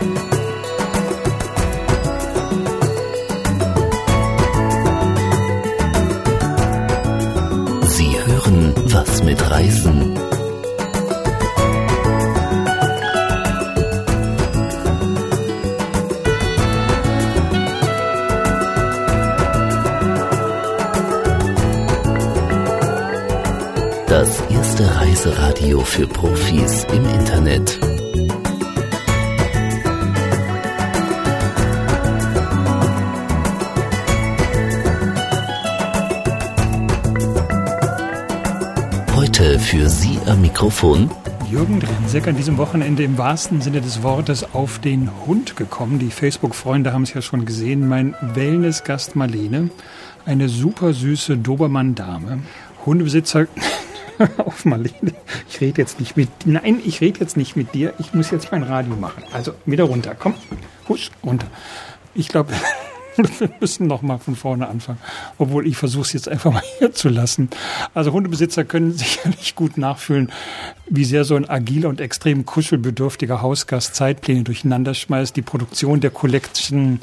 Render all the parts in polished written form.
Sie hören was mit Reisen. Das erste Reiseradio für Profis im Internet. Heute für Sie am Mikrofon Jürgen Drenseck, an diesem Wochenende im wahrsten Sinne des Wortes auf den Hund gekommen. Die Facebook-Freunde haben es ja schon gesehen. Mein Wellness-Gast Marlene, eine super süße Dobermann-Dame. Hundebesitzer... auf Marlene, ich rede jetzt nicht mit dir, ich muss jetzt mein Radio machen. Also wieder runter, komm, husch, runter. Ich glaube, wir müssen noch mal von vorne anfangen, obwohl ich versuche es jetzt einfach mal hier zu lassen. Also Hundebesitzer können sicherlich gut nachfühlen, wie sehr so ein agiler und extrem kuschelbedürftiger Hausgast Zeitpläne durcheinander schmeißt. Die Produktion der Collection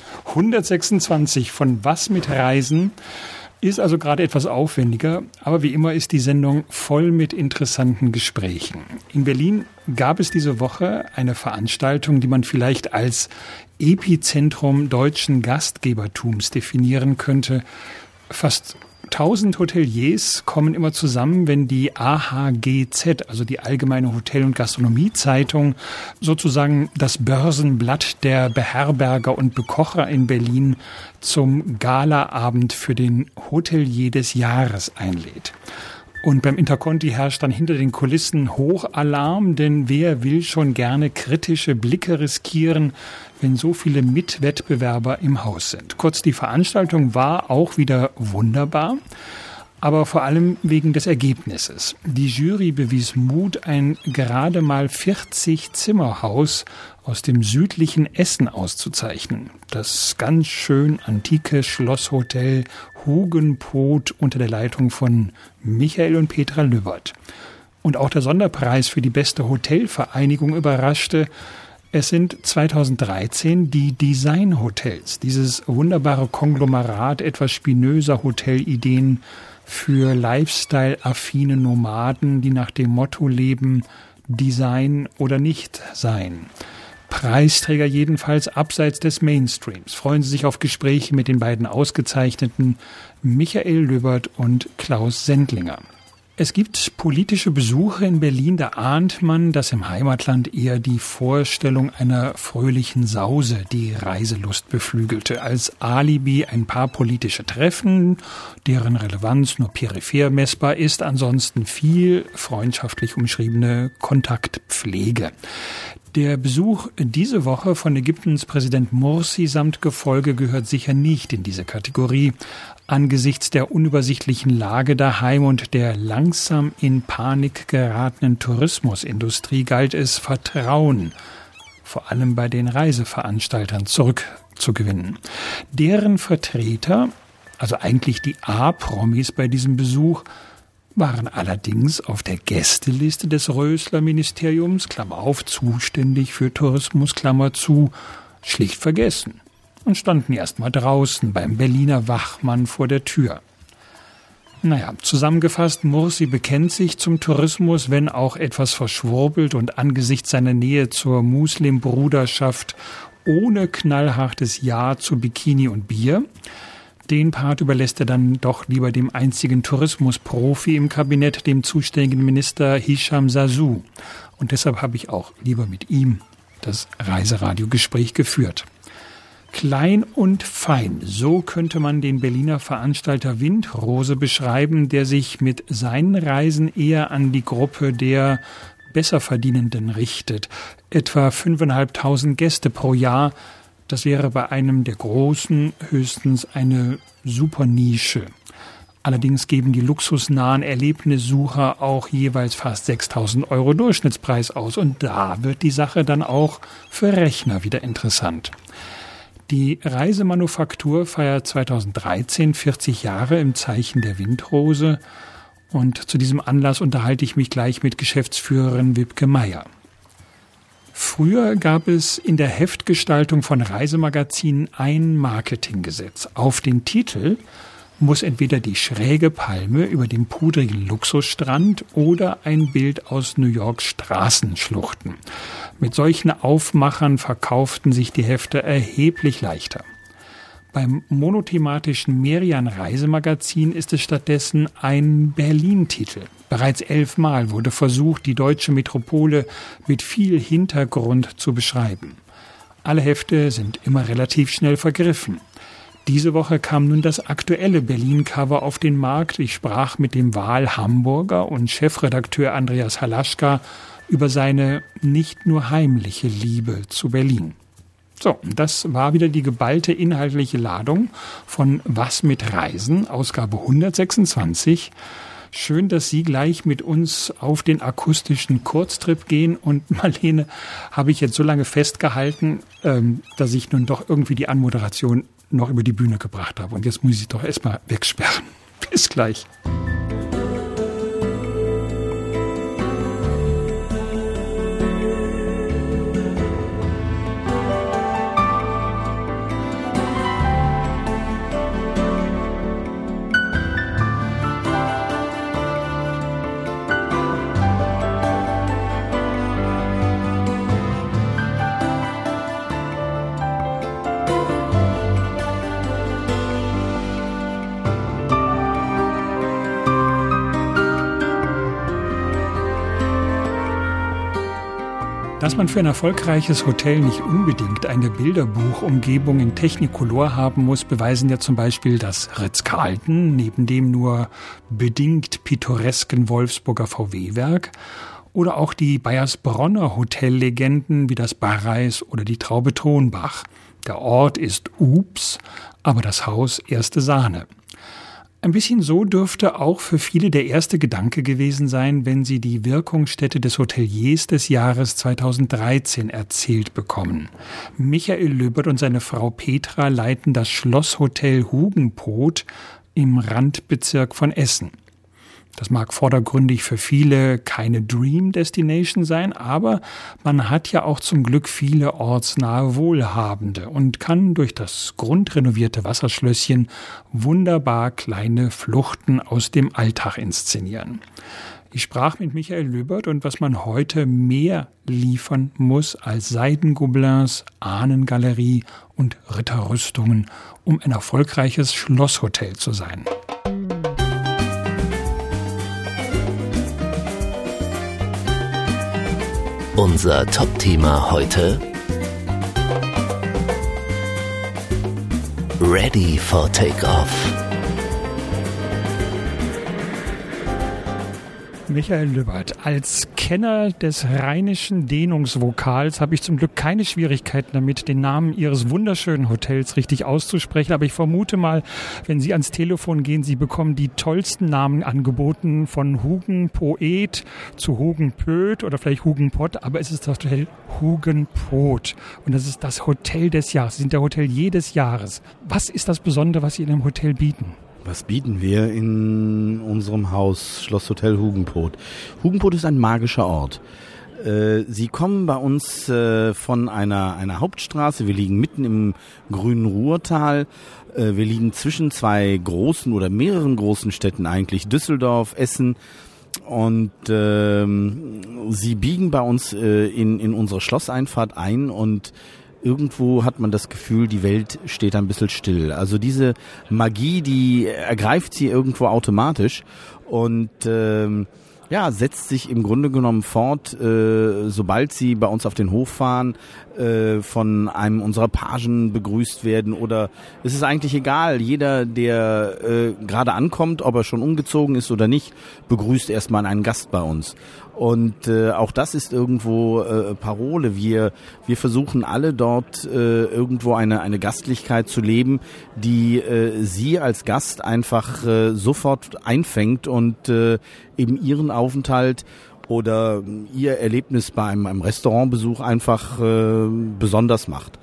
126 von Was mit Reisen ist also gerade etwas aufwendiger, aber wie immer ist die Sendung voll mit interessanten Gesprächen. In Berlin gab es diese Woche eine Veranstaltung, die man vielleicht als Epizentrum deutschen Gastgebertums definieren könnte. Fast 1000 Hoteliers kommen immer zusammen, wenn die AHGZ, also die Allgemeine Hotel- und Gastronomiezeitung, sozusagen das Börsenblatt der Beherberger und Bekocher in Berlin zum Galaabend für den Hotelier des Jahres einlädt. Und beim Interconti herrscht dann hinter den Kulissen Hochalarm, denn wer will schon gerne kritische Blicke riskieren, wenn so viele Mitwettbewerber im Haus sind. Kurz, die Veranstaltung war auch wieder wunderbar, aber vor allem wegen des Ergebnisses. Die Jury bewies Mut, ein gerade mal 40-Zimmerhaus aus dem südlichen Essen auszuzeichnen. Das ganz schön antike Schlosshotel Hugenpoth unter der Leitung von Michael und Petra Lübbert. Und auch der Sonderpreis für die beste Hotelvereinigung überraschte. Es sind 2013 die Design Hotels, dieses wunderbare Konglomerat etwas spinöser Hotelideen für Lifestyle-affine Nomaden, die nach dem Motto leben, Design oder nicht sein. Preisträger jedenfalls abseits des Mainstreams. Freuen Sie sich auf Gespräche mit den beiden Ausgezeichneten Michael Lübbert und Klaus Sendlinger. Es gibt politische Besuche in Berlin, da ahnt man, dass im Heimatland eher die Vorstellung einer fröhlichen Sause die Reiselust beflügelte. Als Alibi ein paar politische Treffen, deren Relevanz nur peripher messbar ist, ansonsten viel freundschaftlich umschriebene Kontaktpflege. Der Besuch diese Woche von Ägyptens Präsident Morsi samt Gefolge gehört sicher nicht in diese Kategorie. Angesichts der unübersichtlichen Lage daheim und der langsam in Panik geratenen Tourismusindustrie galt es, Vertrauen, vor allem bei den Reiseveranstaltern, zurückzugewinnen. Deren Vertreter, also eigentlich die A-Promis bei diesem Besuch, waren allerdings auf der Gästeliste des Rösler-Ministeriums, Klammer auf, zuständig für Tourismus, Klammer zu, schlicht vergessen und standen erst mal draußen beim Berliner Wachmann vor der Tür. Naja, zusammengefasst, Morsi bekennt sich zum Tourismus, wenn auch etwas verschwurbelt und angesichts seiner Nähe zur Muslimbruderschaft ohne knallhartes Ja zu Bikini und Bier. Den Part überlässt er dann doch lieber dem einzigen Tourismusprofi im Kabinett, dem zuständigen Minister Hisham Sasu. Und deshalb habe ich auch lieber mit ihm das Reiseradiogespräch geführt. Klein und fein, so könnte man den Berliner Veranstalter Windrose beschreiben, der sich mit seinen Reisen eher an die Gruppe der Besserverdienenden richtet. Etwa 5.500 Gäste pro Jahr. Das wäre bei einem der Großen höchstens eine super Nische. Allerdings geben die luxusnahen Erlebnissucher auch jeweils fast 6.000 € Durchschnittspreis aus. Und da wird die Sache dann auch für Rechner wieder interessant. Die Reisemanufaktur feiert 2013 40 Jahre im Zeichen der Windrose. Und zu diesem Anlass unterhalte ich mich gleich mit Geschäftsführerin Wibke Meyer. Früher gab es in der Heftgestaltung von Reisemagazinen ein Marketinggesetz. Auf den Titel muss entweder die schräge Palme über dem pudrigen Luxusstrand oder ein Bild aus New Yorks Straßenschluchten. Mit solchen Aufmachern verkauften sich die Hefte erheblich leichter. Beim monothematischen Merian-Reisemagazin ist es stattdessen ein Berlin-Titel. Bereits 11 Mal wurde versucht, die deutsche Metropole mit viel Hintergrund zu beschreiben. Alle Hefte sind immer relativ schnell vergriffen. Diese Woche kam nun das aktuelle Berlin-Cover auf den Markt. Ich sprach mit dem Wahlhamburger und Chefredakteur Andreas Halaschka über seine nicht nur heimliche Liebe zu Berlin. So, das war wieder die geballte inhaltliche Ladung von Was mit Reisen, Ausgabe 126. Schön, dass Sie gleich mit uns auf den akustischen Kurztrip gehen. Und Marlene, habe ich jetzt so lange festgehalten, dass ich nun doch irgendwie die Anmoderation noch über die Bühne gebracht habe. Und jetzt muss ich doch erstmal wegsperren. Bis gleich. Dass man für ein erfolgreiches Hotel nicht unbedingt eine Bilderbuchumgebung in Technicolor haben muss, beweisen ja zum Beispiel das Ritz-Carlton neben dem nur bedingt pittoresken Wolfsburger VW-Werk oder auch die Bayersbronner Hotellegenden wie das Barreis oder die Traube Thronbach. Der Ort ist Ups, aber das Haus erste Sahne. Ein bisschen so dürfte auch für viele der erste Gedanke gewesen sein, wenn sie die Wirkungsstätte des Hoteliers des Jahres 2013 erzählt bekommen. Michael Löbert und seine Frau Petra leiten das Schlosshotel Hugenpoth im Randbezirk von Essen. Das mag vordergründig für viele keine Dream Destination sein, aber man hat ja auch zum Glück viele ortsnahe Wohlhabende und kann durch das grundrenovierte Wasserschlösschen wunderbar kleine Fluchten aus dem Alltag inszenieren. Ich sprach mit Michael Löbert und was man heute mehr liefern muss als Seidengobelins, Ahnengalerie und Ritterrüstungen, um ein erfolgreiches Schlosshotel zu sein. Unser Top-Thema heute: Ready for Takeoff. Michael Löbert, als Kenner des rheinischen Dehnungsvokals habe ich zum Glück keine Schwierigkeiten damit, den Namen Ihres wunderschönen Hotels richtig auszusprechen. Aber ich vermute mal, wenn Sie ans Telefon gehen, Sie bekommen die tollsten Namen angeboten, von Hugenpoet zu Hugenpöt oder vielleicht Hugenpott. Aber es ist das Hotel Hugenpoth und das ist das Hotel des Jahres. Sie sind der Hotelier des Jahres. Was ist das Besondere, was Sie in einem Hotel bieten? Was bieten wir in unserem Haus Schlosshotel Hugenpoth? Hugenpoth ist ein magischer Ort. Sie kommen bei uns von einer Hauptstraße. Wir liegen mitten im grünen Ruhrtal. Wir liegen zwischen zwei großen oder mehreren großen Städten eigentlich, Düsseldorf, Essen. Und Sie biegen bei uns in unsere Schlosseinfahrt ein und irgendwo hat man das Gefühl, die Welt steht ein bisschen still. Also diese Magie, die ergreift sie irgendwo automatisch und setzt sich im Grunde genommen fort, sobald sie bei uns auf den Hof fahren, von einem unserer Pagen begrüßt werden oder es ist eigentlich egal. Jeder, der gerade ankommt, ob er schon umgezogen ist oder nicht, begrüßt erstmal einen Gast bei uns. Und auch das ist irgendwo Parole. Wir versuchen alle dort irgendwo eine Gastlichkeit zu leben, die Sie als Gast einfach sofort einfängt und eben Ihren Aufenthalt oder Ihr Erlebnis bei einem Restaurantbesuch einfach besonders macht.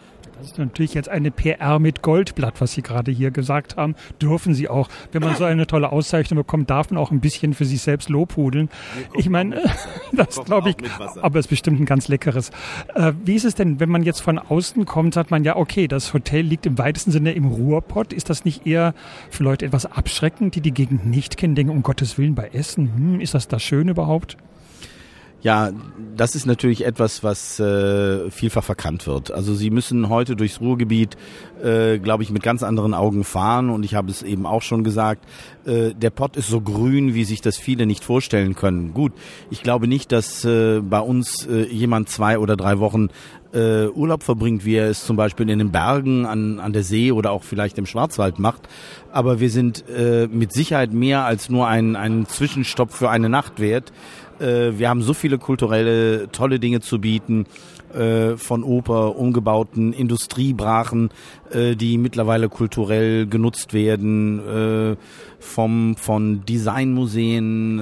Das ist natürlich jetzt eine PR mit Goldblatt, was Sie gerade hier gesagt haben. Dürfen Sie auch. Wenn man so eine tolle Auszeichnung bekommt, darf man auch ein bisschen für sich selbst lobhudeln. Ich meine, das glaube ich, aber es ist bestimmt ein ganz leckeres. Wie ist es denn, wenn man jetzt von außen kommt, sagt man ja, okay, das Hotel liegt im weitesten Sinne im Ruhrpott. Ist das nicht eher für Leute etwas abschreckend, die die Gegend nicht kennen, denken, um Gottes Willen bei Essen, ist das da schön überhaupt? Ja, das ist natürlich etwas, was vielfach verkannt wird. Also Sie müssen heute durchs Ruhrgebiet, glaube ich, mit ganz anderen Augen fahren. Und ich habe es eben auch schon gesagt, der Pott ist so grün, wie sich das viele nicht vorstellen können. Gut, ich glaube nicht, dass bei uns jemand 2 oder 3 Wochen Urlaub verbringt, wie er es zum Beispiel in den Bergen an der See oder auch vielleicht im Schwarzwald macht. Aber wir sind mit Sicherheit mehr als nur ein Zwischenstopp für eine Nacht wert. Wir haben so viele kulturelle, tolle Dinge zu bieten, von Oper, umgebauten Industriebrachen, die mittlerweile kulturell genutzt werden, von Designmuseen.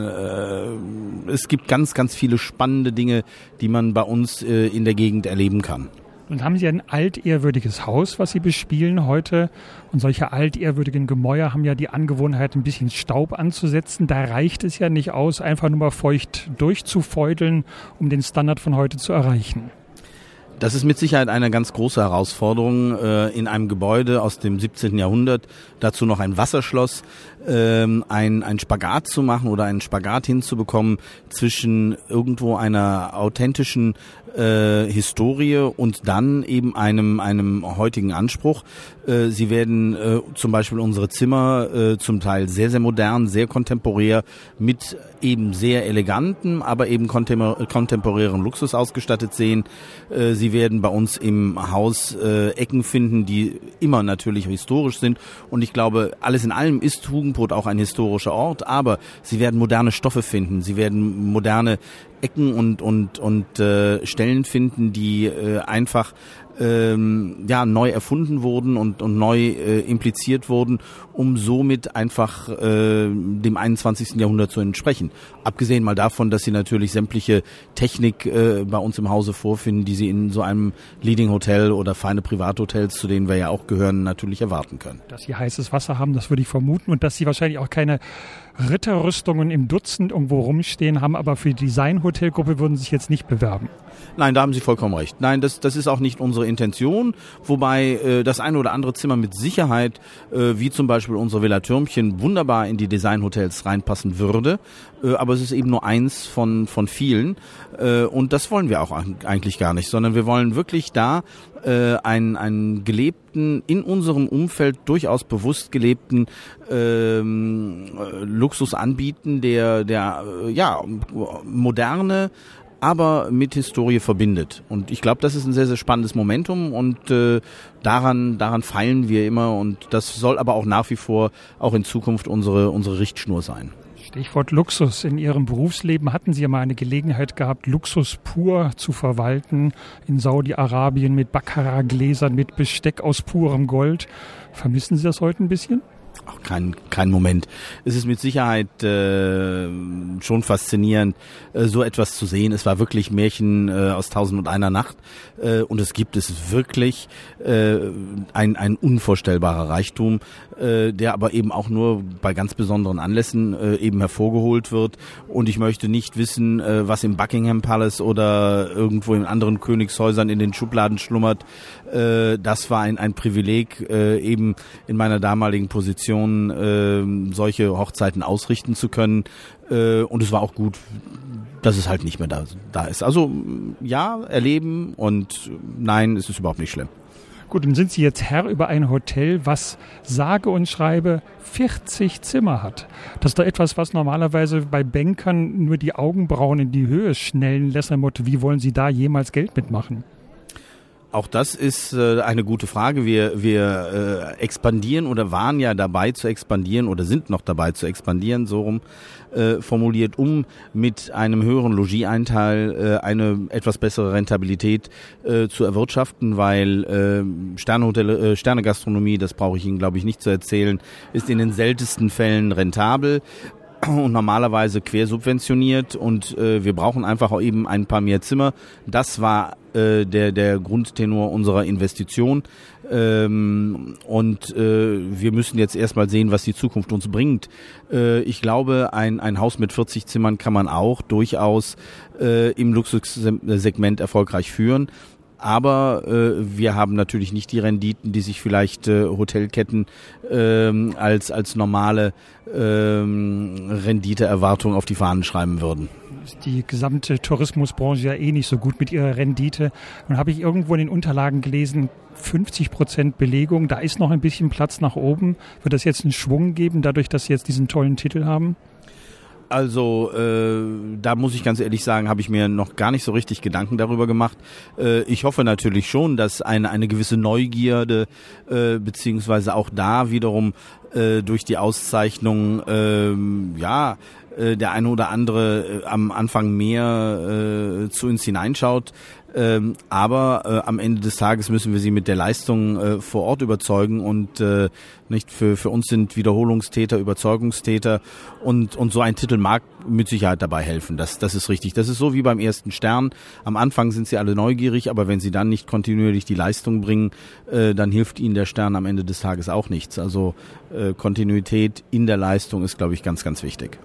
Es gibt ganz, ganz viele spannende Dinge, die man bei uns in der Gegend erleben kann. Und haben Sie ein altehrwürdiges Haus, was Sie bespielen heute? Und solche altehrwürdigen Gemäuer haben ja die Angewohnheit, ein bisschen Staub anzusetzen. Da reicht es ja nicht aus, einfach nur mal feucht durchzufeudeln, um den Standard von heute zu erreichen. Das ist mit Sicherheit eine ganz große Herausforderung in einem Gebäude aus dem 17. Jahrhundert, dazu noch ein Wasserschloss, ein Spagat zu machen oder einen Spagat hinzubekommen zwischen irgendwo einer authentischen Historie und dann eben einem heutigen Anspruch. Sie werden zum Beispiel unsere Zimmer zum Teil sehr, sehr modern, sehr kontemporär mit eben sehr elegantem, aber eben kontemporären Luxus ausgestattet sehen. Sie werden bei uns im Haus Ecken finden, die immer natürlich historisch sind. Und ich glaube, alles in allem ist Hugenpot auch ein historischer Ort, aber Sie werden moderne Stoffe finden. Sie werden moderne Ecken und Stellen finden, die einfach neu erfunden wurden und neu impliziert wurden, um somit einfach dem 21. Jahrhundert zu entsprechen. Abgesehen mal davon, dass Sie natürlich sämtliche Technik bei uns im Hause vorfinden, die Sie in so einem Leading Hotel oder feine Privathotels, zu denen wir ja auch gehören, natürlich erwarten können. Dass Sie heißes Wasser haben, das würde ich vermuten, und dass Sie wahrscheinlich auch keine Ritterrüstungen im Dutzend irgendwo rumstehen haben, aber für die Design-Hotelgruppe würden Sie sich jetzt nicht bewerben. Nein, da haben Sie vollkommen recht. Nein, das ist auch nicht unsere Intention, wobei das eine oder andere Zimmer mit Sicherheit, wie zum Beispiel unsere Villa Türmchen, wunderbar in die Designhotels reinpassen würde, aber es ist eben nur eins von vielen und das wollen wir auch eigentlich gar nicht, sondern wir wollen wirklich da einen gelebten, in unserem Umfeld durchaus bewusst gelebten Luxus anbieten, der moderne, aber mit Historie verbindet. Und ich glaube, das ist ein sehr, sehr spannendes Momentum und daran feilen wir immer und das soll aber auch nach wie vor auch in Zukunft unsere Richtschnur sein. Stichwort Luxus. In Ihrem Berufsleben hatten Sie ja mal eine Gelegenheit gehabt, Luxus pur zu verwalten in Saudi-Arabien mit Baccarat-Gläsern, mit Besteck aus purem Gold. Vermissen Sie das heute ein bisschen? Auch kein Moment. Es ist mit Sicherheit schon faszinierend, so etwas zu sehen. Es war wirklich Märchen aus 1001 Nacht und es gibt es wirklich ein unvorstellbarer Reichtum, der aber eben auch nur bei ganz besonderen Anlässen eben hervorgeholt wird. Und ich möchte nicht wissen, was im Buckingham Palace oder irgendwo in anderen Königshäusern in den Schubladen schlummert. Das war ein Privileg, eben in meiner damaligen Position solche Hochzeiten ausrichten zu können. Und es war auch gut, dass es halt nicht mehr da ist. Also ja, erleben und nein, es ist überhaupt nicht schlimm. Gut, dann sind Sie jetzt Herr über ein Hotel, was sage und schreibe 40 Zimmer hat. Das ist doch etwas, was normalerweise bei Bankern nur die Augenbrauen in die Höhe schnellen lässt, im Motto, wie wollen Sie da jemals Geld mitmachen? Auch das ist eine gute Frage. Wir expandieren oder waren ja dabei zu expandieren oder sind noch dabei zu expandieren, so rum formuliert, um mit einem höheren Logieanteil eine etwas bessere Rentabilität zu erwirtschaften, weil Sternegastronomie, das brauche ich Ihnen, glaube ich, nicht zu erzählen, ist in den seltensten Fällen rentabel. und normalerweise quersubventioniert und wir brauchen einfach auch eben ein paar mehr Zimmer. Das war der Grundtenor unserer Investition. Und wir müssen jetzt erstmal sehen, was die Zukunft uns bringt. Ich glaube, ein Haus mit 40 Zimmern kann man auch durchaus im Luxussegment erfolgreich führen. Aber wir haben natürlich nicht die Renditen, die sich vielleicht Hotelketten als normale Renditeerwartung auf die Fahnen schreiben würden. Die gesamte Tourismusbranche ja nicht so gut mit ihrer Rendite. Nun habe ich irgendwo in den Unterlagen gelesen, 50% Belegung, da ist noch ein bisschen Platz nach oben. Wird das jetzt einen Schwung geben, dadurch, dass Sie jetzt diesen tollen Titel haben? Also da muss ich ganz ehrlich sagen, habe ich mir noch gar nicht so richtig Gedanken darüber gemacht. Ich hoffe natürlich schon, dass eine gewisse Neugierde beziehungsweise auch da wiederum durch die Auszeichnung der eine oder andere am Anfang mehr zu uns hineinschaut. Aber am Ende des Tages müssen wir sie mit der Leistung vor Ort überzeugen und nicht für uns sind Wiederholungstäter Überzeugungstäter und so ein Titel mag mit Sicherheit dabei helfen. Das ist richtig. Das ist so wie beim ersten Stern. Am Anfang sind sie alle neugierig, aber wenn sie dann nicht kontinuierlich die Leistung bringen, dann hilft ihnen der Stern am Ende des Tages auch nichts. Also Kontinuität in der Leistung ist, glaube ich, ganz, ganz wichtig.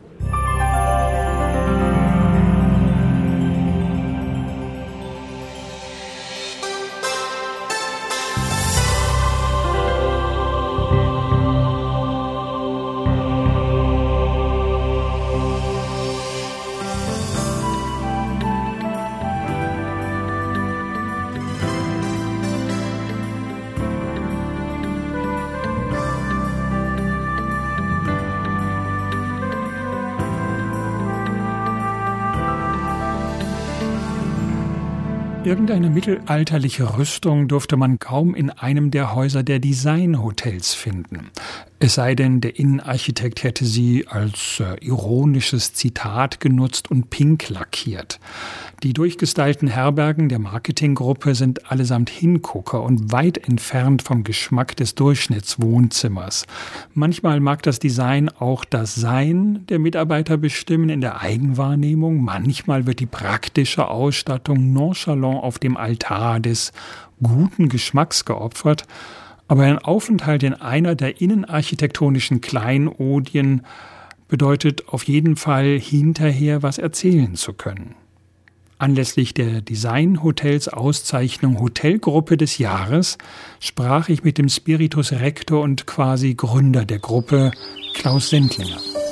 Irgendeine mittelalterliche Rüstung durfte man kaum in einem der Häuser der Designhotels finden. Es sei denn, der Innenarchitekt hätte sie als ironisches Zitat genutzt und pink lackiert. Die durchgestylten Herbergen der Marketinggruppe sind allesamt Hingucker und weit entfernt vom Geschmack des Durchschnittswohnzimmers. Manchmal mag das Design auch das Sein der Mitarbeiter bestimmen in der Eigenwahrnehmung. Manchmal wird die praktische Ausstattung nonchalant auf dem Altar des guten Geschmacks geopfert. Aber ein Aufenthalt in einer der innenarchitektonischen Kleinodien bedeutet auf jeden Fall hinterher was erzählen zu können. Anlässlich der Designhotels Auszeichnung Hotelgruppe des Jahres sprach ich mit dem Spiritus Rector und quasi Gründer der Gruppe, Klaus Sendlinger.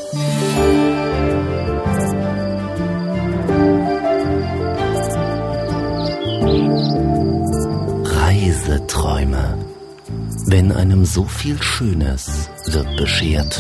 Reiseträume. Wenn einem so viel Schönes wird beschert.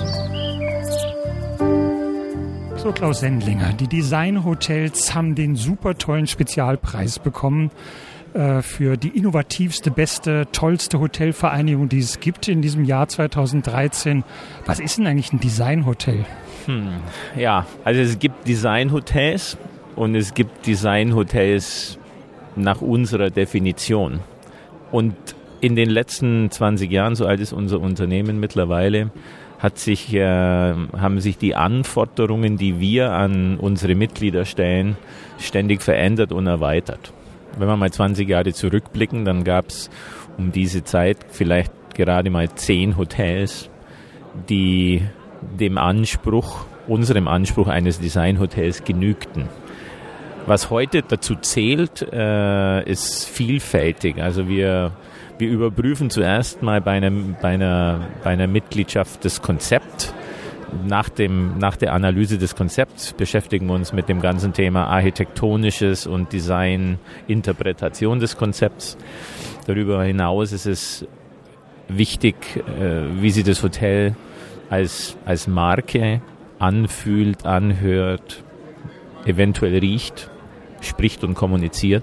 So, Klaus Sendlinger, die Designhotels haben den super tollen Spezialpreis bekommen für die innovativste, beste, tollste Hotelvereinigung, die es gibt in diesem Jahr 2013. Was ist denn eigentlich ein Designhotel? Ja, also es gibt Designhotels und es gibt Designhotels nach unserer Definition. Und in den letzten 20 Jahren, so alt ist unser Unternehmen mittlerweile, haben sich die Anforderungen, die wir an unsere Mitglieder stellen, ständig verändert und erweitert. Wenn wir mal 20 Jahre zurückblicken, dann gab es um diese Zeit vielleicht gerade mal 10 Hotels, die unserem Anspruch eines Designhotels genügten. Was heute dazu zählt, ist vielfältig. Also wir überprüfen zuerst mal bei einer Mitgliedschaft das Konzept. Nach der Analyse des Konzepts beschäftigen wir uns mit dem ganzen Thema architektonisches und Design, Interpretation des Konzepts. Darüber hinaus ist es wichtig, wie sich das Hotel als Marke anfühlt, anhört, eventuell riecht, spricht und kommuniziert.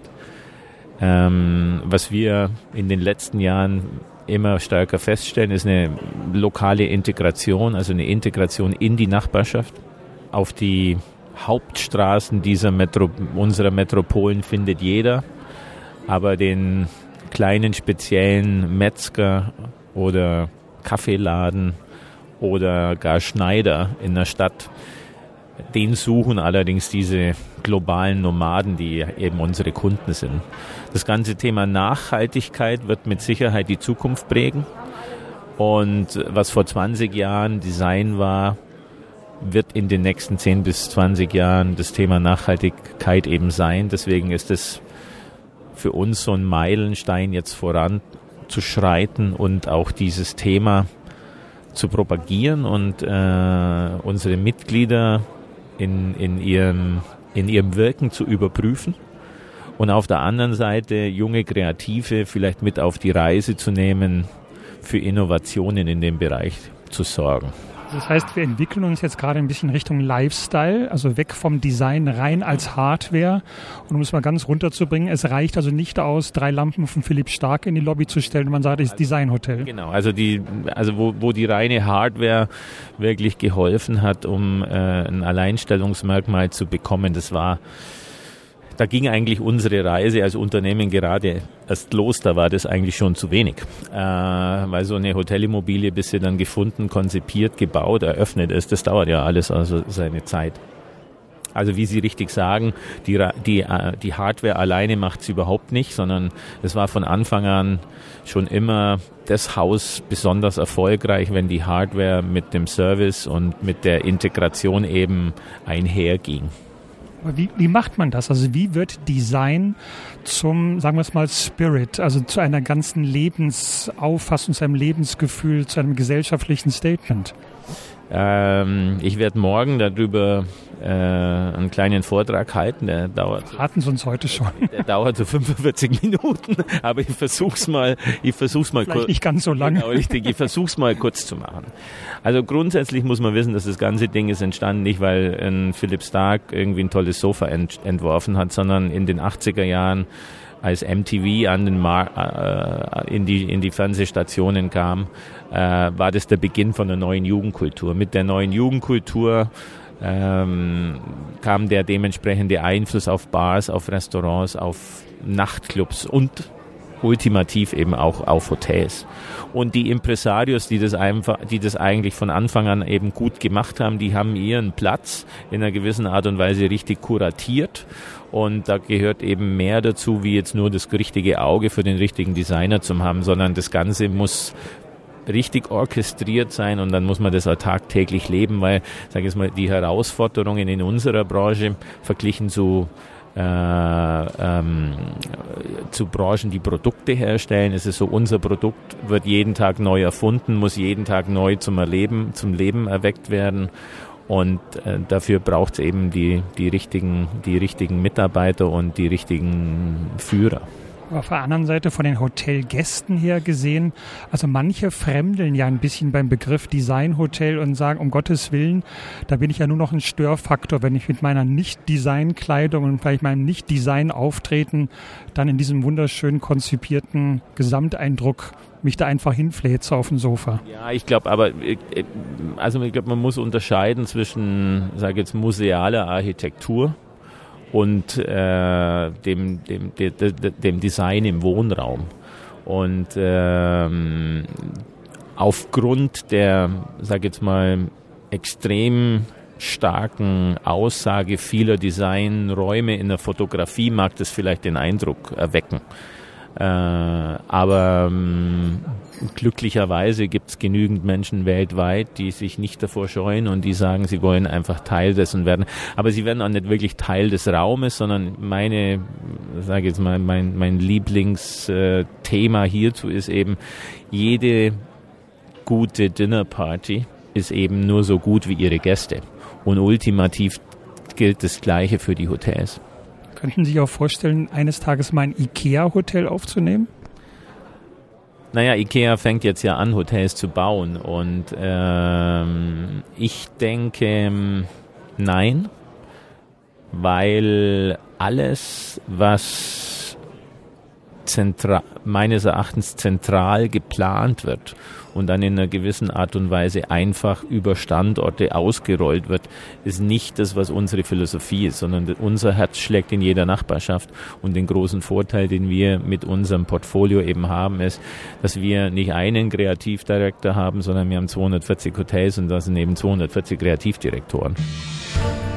Was wir in den letzten Jahren immer stärker feststellen, ist eine lokale Integration, also eine Integration in die Nachbarschaft. Auf die Hauptstraßen unserer Metropolen findet jeder, aber den kleinen speziellen Metzger oder Kaffeeladen oder gar Schneider in der Stadt, Den suchen allerdings diese globalen Nomaden, die eben unsere Kunden sind. Das ganze Thema Nachhaltigkeit wird mit Sicherheit die Zukunft prägen. Und was vor 20 Jahren Design war, wird in den nächsten 10 bis 20 Jahren das Thema Nachhaltigkeit eben sein. Deswegen ist es für uns so ein Meilenstein, jetzt voranzuschreiten und auch dieses Thema zu propagieren und unsere Mitglieder in ihrem Wirken zu überprüfen und auf der anderen Seite junge Kreative vielleicht mit auf die Reise zu nehmen, für Innovationen in dem Bereich zu sorgen. Das heißt, wir entwickeln uns jetzt gerade ein bisschen Richtung Lifestyle, also weg vom Design rein als Hardware. Und um es mal ganz runterzubringen, es reicht also nicht aus, 3 Lampen von Philipp Stark in die Lobby zu stellen und man sagt, es ist Designhotel. Genau, also wo die reine Hardware wirklich geholfen hat, um ein Alleinstellungsmerkmal zu bekommen, da ging eigentlich unsere Reise als Unternehmen gerade erst los, da war das eigentlich schon zu wenig. Weil so eine Hotelimmobilie, bis sie dann gefunden, konzipiert, gebaut, eröffnet ist, das dauert ja alles also seine Zeit. Also wie Sie richtig sagen, die Hardware alleine macht es überhaupt nicht, sondern es war von Anfang an schon immer das Haus besonders erfolgreich, wenn die Hardware mit dem Service und mit der Integration eben einherging. Aber wie macht man das? Also wie wird Design zum, sagen wir es mal, Spirit, also zu einer ganzen Lebensauffassung, zu einem Lebensgefühl, zu einem gesellschaftlichen Statement? Ich werde morgen darüber einen kleinen Vortrag halten. Der dauert. Verraten Sie uns heute schon. Der dauert so 45 Minuten, aber ich versuch's mal Vielleicht nicht ganz so lange. Genau, richtig. Ich versuch's mal kurz zu machen. Also grundsätzlich muss man wissen, dass das ganze Ding ist entstanden nicht, weil ein Philipp Stark irgendwie ein tolles Sofa entworfen hat, sondern in den 80er Jahren, als MTV in die Fernsehstationen kam, war das der Beginn von einer neuen Jugendkultur. Mit der neuen Jugendkultur kam der dementsprechende Einfluss auf Bars, auf Restaurants, auf Nachtclubs und ultimativ eben auch auf Hotels. Und die Impresarios, die das eigentlich von Anfang an eben gut gemacht haben, die haben ihren Platz in einer gewissen Art und Weise richtig kuratiert. Und da gehört eben mehr dazu, wie jetzt nur das richtige Auge für den richtigen Designer zu haben, sondern das Ganze muss richtig orchestriert sein und dann muss man das auch tagtäglich leben, weil, sage ich jetzt mal, die Herausforderungen in unserer Branche verglichen zu Branchen, die Produkte herstellen, ist es so, unser Produkt wird jeden Tag neu erfunden, muss jeden Tag neu zum Leben erweckt werden. Und dafür braucht es eben die richtigen Mitarbeiter und die richtigen Führer. Aber auf der anderen Seite von den Hotelgästen her gesehen, also manche fremdeln ja ein bisschen beim Begriff Designhotel und sagen, um Gottes Willen, da bin ich ja nur noch ein Störfaktor, wenn ich mit meiner Nicht-Design-Kleidung und vielleicht meinem Nicht-Design-Auftreten dann in diesem wunderschön konzipierten Gesamteindruck mich da einfach hinfläze auf dem Sofa. Ja, ich glaube, man muss unterscheiden zwischen, sage jetzt, musealer Architektur und dem Design im Wohnraum. Und aufgrund der, sage jetzt mal, extrem starken Aussage vieler Designräume in der Fotografie mag das vielleicht den Eindruck erwecken. Aber glücklicherweise gibt es genügend Menschen weltweit, die sich nicht davor scheuen und die sagen, sie wollen einfach Teil dessen werden. Aber sie werden auch nicht wirklich Teil des Raumes, sondern mein Lieblingsthema hierzu ist eben, jede gute Dinnerparty ist eben nur so gut wie ihre Gäste. Und ultimativ gilt das Gleiche für die Hotels. Könnten Sie sich auch vorstellen, eines Tages mal ein IKEA-Hotel aufzunehmen? Naja, IKEA fängt jetzt ja an, Hotels zu bauen und ich denke nein, weil alles, was meines Erachtens zentral geplant wird und dann in einer gewissen Art und Weise einfach über Standorte ausgerollt wird, ist nicht das, was unsere Philosophie ist, sondern unser Herz schlägt in jeder Nachbarschaft. Und den großen Vorteil, den wir mit unserem Portfolio eben haben, ist, dass wir nicht einen Kreativdirektor haben, sondern wir haben 240 Hotels und da sind eben 240 Kreativdirektoren.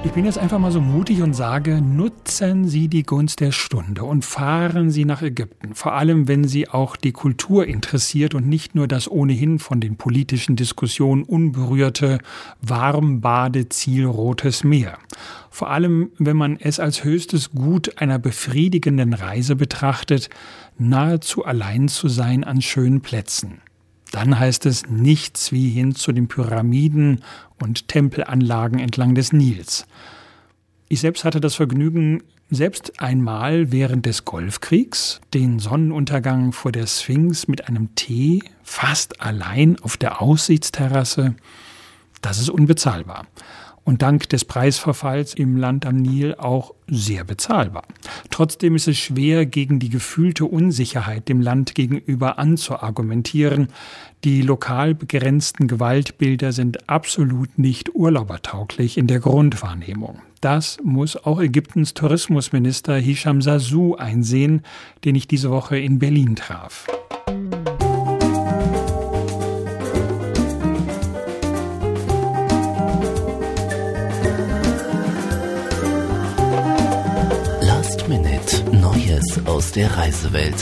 Ich bin jetzt einfach mal so mutig und sage, nutzen Sie die Gunst der Stunde und fahren Sie nach Ägypten. Vor allem, wenn Sie auch die Kultur interessiert und nicht nur das ohnehin von den politischen Diskussionen unberührte Warmbadeziel Rotes Meer. Vor allem, wenn man es als höchstes Gut einer befriedigenden Reise betrachtet, nahezu allein zu sein an schönen Plätzen. Dann heißt es nichts wie hin zu den Pyramiden und Tempelanlagen entlang des Nils. Ich selbst hatte das Vergnügen, selbst einmal während des Golfkriegs den Sonnenuntergang vor der Sphinx mit einem Tee fast allein auf der Aussichtsterrasse. Das ist unbezahlbar. Und dank des Preisverfalls im Land am Nil auch sehr bezahlbar. Trotzdem ist es schwer, gegen die gefühlte Unsicherheit dem Land gegenüber anzuargumentieren. Die lokal begrenzten Gewaltbilder sind absolut nicht urlaubertauglich in der Grundwahrnehmung. Das muss auch Ägyptens Tourismusminister Hisham Zazu einsehen, den ich diese Woche in Berlin traf. Neues aus der Reisewelt.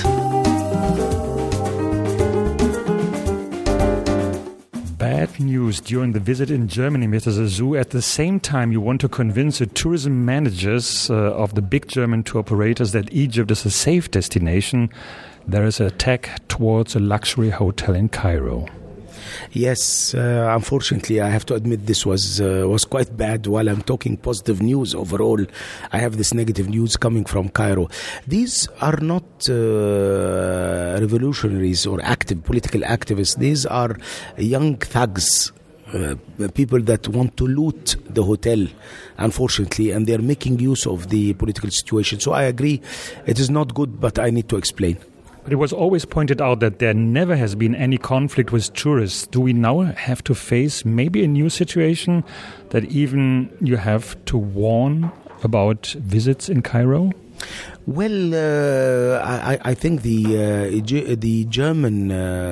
Bad news during the visit in Germany, Mr. Zazu. At the same time, you want to convince the tourism managers of the big German tour operators that Egypt is a safe destination. There is an attack towards a luxury hotel in Cairo. Yes, unfortunately, I have to admit this was quite bad. While I'm talking positive news overall, I have this negative news coming from Cairo. These are not revolutionaries or political activists. These are young thugs, people that want to loot the hotel, unfortunately, and they're making use of the political situation. So I agree, it is not good, but I need to explain. But it was always pointed out that there never has been any conflict with tourists. Do we now have to face maybe a new situation that even you have to warn about visits in Cairo? Well, I think the German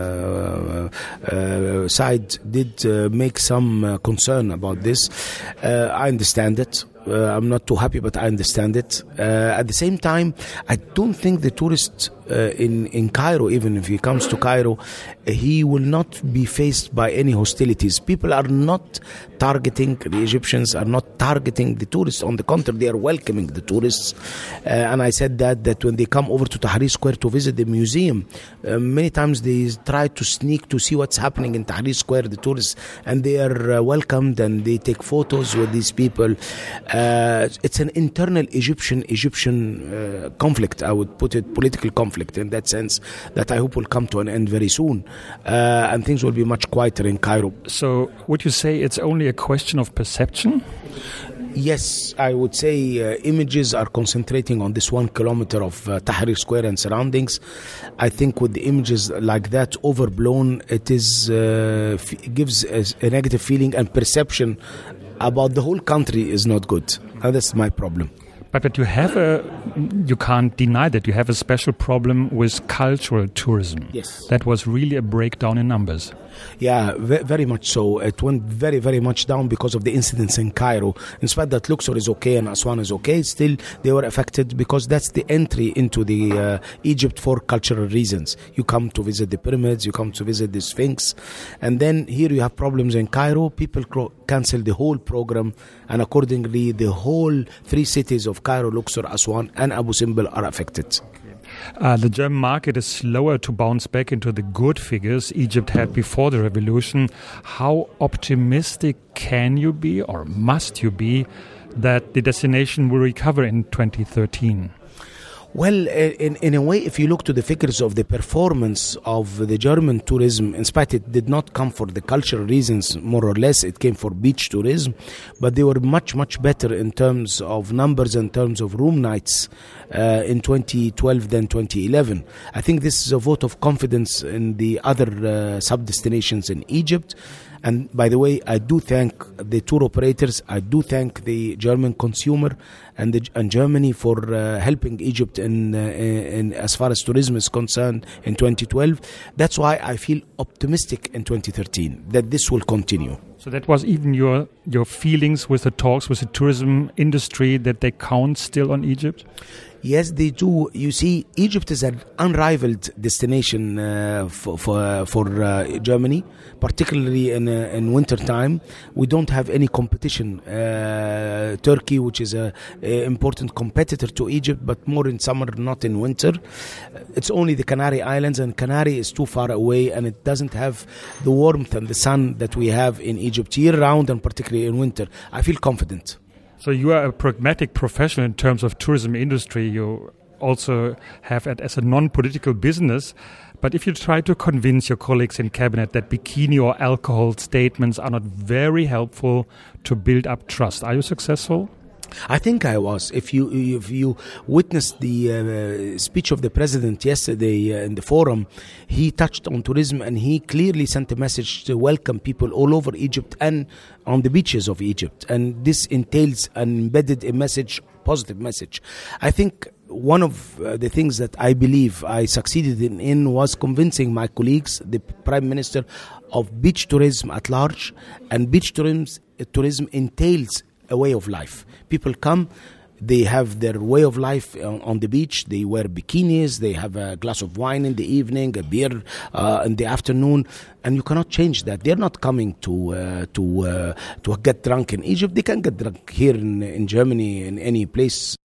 side did make some concern about this. I understand it. I'm not too happy, but I understand it. At the same time, I don't think the tourist in Cairo, even if he comes to Cairo, he will not be faced by any hostilities. People are not targeting, the Egyptians are not targeting the tourists. On the contrary, they are welcoming the tourists. And I said that when they come over to Tahrir Square to visit the museum, many times they try to sneak to see what's happening in Tahrir Square, the tourists, and they are welcomed and they take photos with these people. It's an internal Egyptian conflict, I would put it, political conflict in that sense, that I hope will come to an end very soon. And things will be much quieter in Cairo. So would you say it's only a question of perception? Yes, I would say images are concentrating on this 1 kilometer of Tahrir Square and surroundings. I think with the images like that overblown, it is gives a negative feeling, and perception about the whole country is not good. And that's my problem. But you can't deny that you have a special problem with cultural tourism. Yes. That was really a breakdown in numbers. Yeah, very much so. It went very, very much down because of the incidents in Cairo. In spite that Luxor is okay and Aswan is okay, still they were affected because that's the entry into the Egypt for cultural reasons. You come to visit the pyramids, you come to visit the Sphinx, and then here you have problems in Cairo. People cancel the whole program, and accordingly the whole 3 cities of Cairo, Luxor, Aswan and Abu Simbel are affected. The German market is slower to bounce back into the good figures Egypt had before the revolution. How optimistic can you be, or must you be, that the destination will recover in 2013? Well, in a way, if you look to the figures of the performance of the German tourism, in spite it did not come for the cultural reasons, more or less, it came for beach tourism, but they were much, much better in terms of numbers, in terms of room nights in 2012 than 2011. I think this is a vote of confidence in the other sub-destinations in Egypt. And by the way, I do thank the tour operators. I do thank the German consumer and Germany for helping Egypt in as far as tourism is concerned in 2012. That's why I feel optimistic in 2013 that this will continue. So that was even your feelings with the talks with the tourism industry, that they count still on Egypt? Yes, they do. You see, Egypt is an unrivaled destination for Germany, particularly in winter time. We don't have any competition. Turkey, which is an important competitor to Egypt, but more in summer, not in winter. It's only the Canary Islands, and Canary is too far away, and it doesn't have the warmth and the sun that we have in Egypt year-round, and particularly in winter. I feel confident. So you are a pragmatic professional in terms of tourism industry. You also have it as a non-political business. But if you try to convince your colleagues in cabinet that bikini or alcohol statements are not very helpful to build up trust, are you successful? I think I was. If you witnessed the speech of the president yesterday in the forum, he touched on tourism and he clearly sent a message to welcome people all over Egypt and on the beaches of Egypt. And this entails and embedded a message, positive message. I think one of the things that I believe I succeeded in was convincing my colleagues, the Prime Minister, of beach tourism at large. And beach tourism entails a way of life. People come, they have their way of life on the beach. They wear bikinis, they have a glass of wine in the evening, a beer in the afternoon, and you cannot change that. They're not coming to get drunk in Egypt. They can get drunk here in Germany, in any place.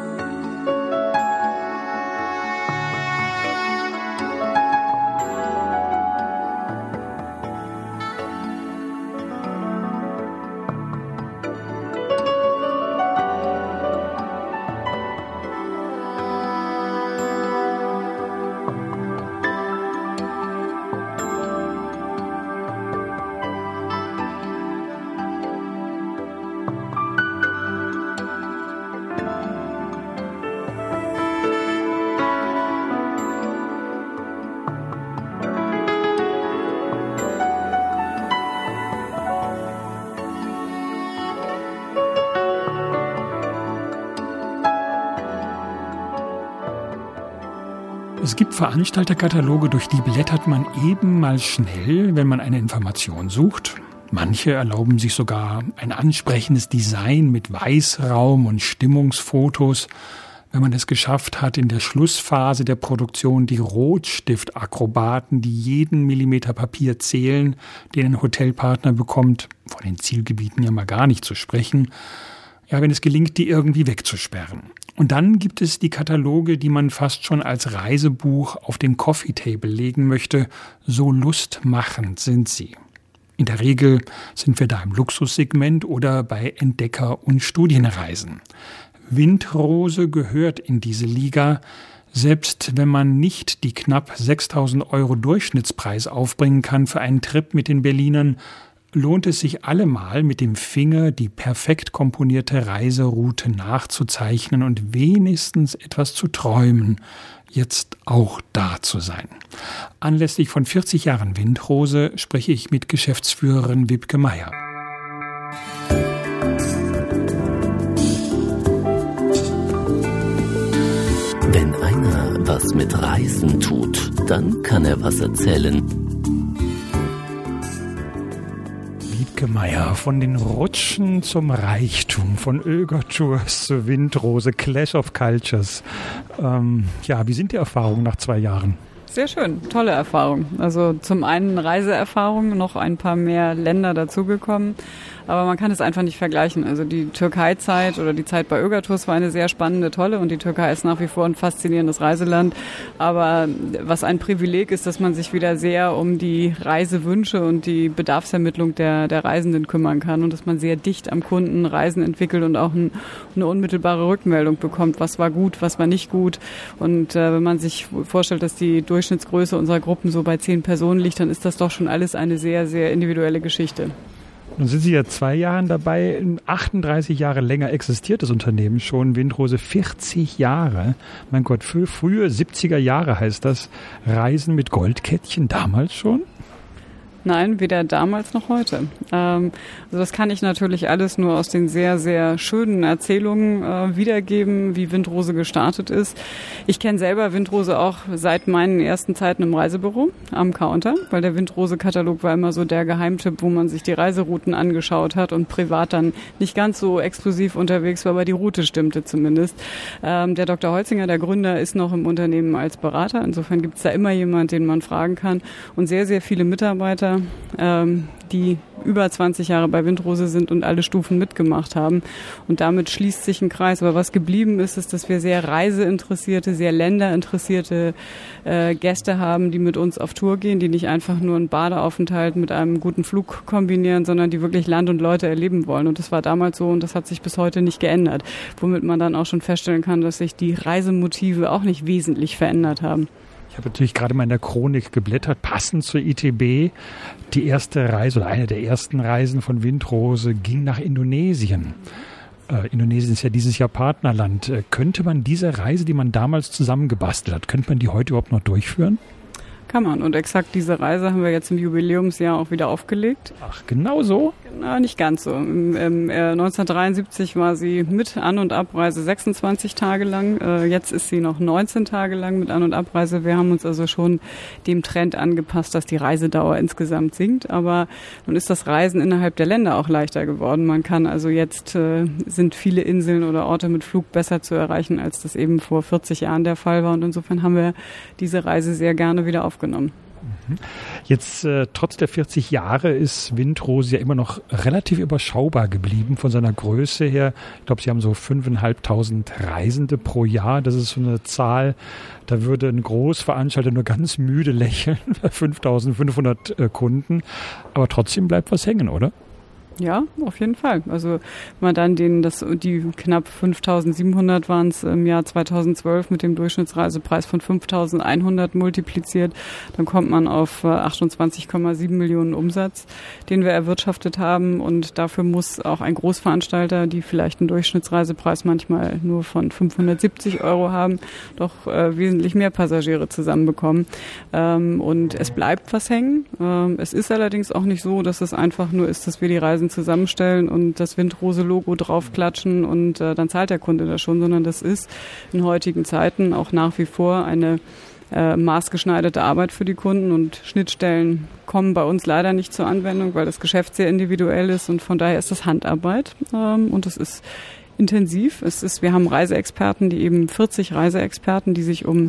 Es gibt Veranstalterkataloge, durch die blättert man eben mal schnell, wenn man eine Information sucht. Manche erlauben sich sogar ein ansprechendes Design mit Weißraum und Stimmungsfotos. Wenn man es geschafft hat, in der Schlussphase der Produktion die Rotstiftakrobaten, die jeden Millimeter Papier zählen, den ein Hotelpartner bekommt, von den Zielgebieten ja mal gar nicht zu sprechen, ja, wenn es gelingt, die irgendwie wegzusperren. Und dann gibt es die Kataloge, die man fast schon als Reisebuch auf den Coffee Table legen möchte. So lustmachend sind sie. In der Regel sind wir da im Luxussegment oder bei Entdecker- und Studienreisen. Windrose gehört in diese Liga. Selbst wenn man nicht die knapp 6.000 € Durchschnittspreis aufbringen kann für einen Trip mit den Berlinern, lohnt es sich allemal, mit dem Finger die perfekt komponierte Reiseroute nachzuzeichnen und wenigstens etwas zu träumen, jetzt auch da zu sein. Anlässlich von 40 Jahren Windrose spreche ich mit Geschäftsführerin Wiebke Meyer. Wenn einer was mit Reisen tut, dann kann er was erzählen. Wiebke Meyer, von den Rutschen zum Reichtum, von Öger-Tours zur Windrose, Clash of Cultures. Wie sind die Erfahrungen nach 2 Jahren? Sehr schön, tolle Erfahrung. Also zum einen Reiseerfahrung, noch ein paar mehr Länder dazugekommen. Aber man kann es einfach nicht vergleichen. Also die Türkei-Zeit oder die Zeit bei Öger-Tours war eine sehr spannende, tolle, und die Türkei ist nach wie vor ein faszinierendes Reiseland. Aber was ein Privileg ist, dass man sich wieder sehr um die Reisewünsche und die Bedarfsermittlung der Reisenden kümmern kann und dass man sehr dicht am Kunden Reisen entwickelt und auch eine unmittelbare Rückmeldung bekommt, was war gut, was war nicht gut. Und wenn man sich vorstellt, dass die Durchschnittsgröße unserer Gruppen so bei 10 Personen liegt, dann ist das doch schon alles eine sehr, sehr individuelle Geschichte. Nun sind Sie ja 2 Jahren dabei, 38 Jahre länger existiert das Unternehmen schon, Windrose 40 Jahre. Mein Gott, frühe 70er Jahre heißt das. Reisen mit Goldkettchen damals schon? Nein, weder damals noch heute. Also das kann ich natürlich alles nur aus den sehr, sehr schönen Erzählungen wiedergeben, wie Windrose gestartet ist. Ich kenne selber Windrose auch seit meinen ersten Zeiten im Reisebüro am Counter, weil der Windrose-Katalog war immer so der Geheimtipp, wo man sich die Reiserouten angeschaut hat und privat dann nicht ganz so exklusiv unterwegs war, aber die Route stimmte zumindest. Der Dr. Holzinger, der Gründer, ist noch im Unternehmen als Berater. Insofern gibt es da immer jemand, den man fragen kann. Und sehr, sehr viele Mitarbeiter, die über 20 Jahre bei Windrose sind und alle Stufen mitgemacht haben. Und damit schließt sich ein Kreis. Aber was geblieben ist, ist, dass wir sehr reiseinteressierte, sehr länderinteressierte Gäste haben, die mit uns auf Tour gehen, die nicht einfach nur einen Badeaufenthalt mit einem guten Flug kombinieren, sondern die wirklich Land und Leute erleben wollen. Und das war damals so und das hat sich bis heute nicht geändert. Womit man dann auch schon feststellen kann, dass sich die Reisemotive auch nicht wesentlich verändert haben. Ich habe natürlich gerade mal in der Chronik geblättert, passend zur ITB. Die erste Reise oder eine der ersten Reisen von Windrose ging nach Indonesien. Indonesien ist ja dieses Jahr Partnerland. Könnte man diese Reise, die man damals zusammengebastelt hat, könnte man die heute überhaupt noch durchführen? Kann man. Und exakt diese Reise haben wir jetzt im Jubiläumsjahr auch wieder aufgelegt. Ach, genau so? Na, nicht ganz so. 1973 war sie mit An- und Abreise 26 Tage lang. Jetzt ist sie noch 19 Tage lang mit An- und Abreise. Wir haben uns also schon dem Trend angepasst, dass die Reisedauer insgesamt sinkt. Aber nun ist das Reisen innerhalb der Länder auch leichter geworden. Man kann also jetzt, sind viele Inseln oder Orte mit Flug besser zu erreichen, als das eben vor 40 Jahren der Fall war. Und insofern haben wir diese Reise sehr gerne wieder aufgenommen. Jetzt, trotz der 40 Jahre ist Windrose ja immer noch relativ überschaubar geblieben von seiner Größe her. Ich glaube, Sie haben so 5.500 Reisende pro Jahr. Das ist so eine Zahl, da würde ein Großveranstalter nur ganz müde lächeln bei 5.500 Kunden. Aber trotzdem bleibt was hängen, oder? Ja, auf jeden Fall. Also wenn man dann die knapp 5.700 waren es im Jahr 2012 mit dem Durchschnittsreisepreis von 5.100 multipliziert, dann kommt man auf 28,7 Millionen Umsatz, den wir erwirtschaftet haben. Und dafür muss auch ein Großveranstalter, die vielleicht einen Durchschnittsreisepreis manchmal nur von 570 € haben, doch wesentlich mehr Passagiere zusammenbekommen. Und es bleibt was hängen. Es ist allerdings auch nicht so, dass es einfach nur ist, dass wir die Reisen zusammenstellen und das Windrose-Logo draufklatschen und dann zahlt der Kunde das schon, sondern das ist in heutigen Zeiten auch nach wie vor eine maßgeschneiderte Arbeit für die Kunden und Schnittstellen kommen bei uns leider nicht zur Anwendung, weil das Geschäft sehr individuell ist und von daher ist das Handarbeit und es ist intensiv. Wir haben Reiseexperten, 40 Reiseexperten, die sich um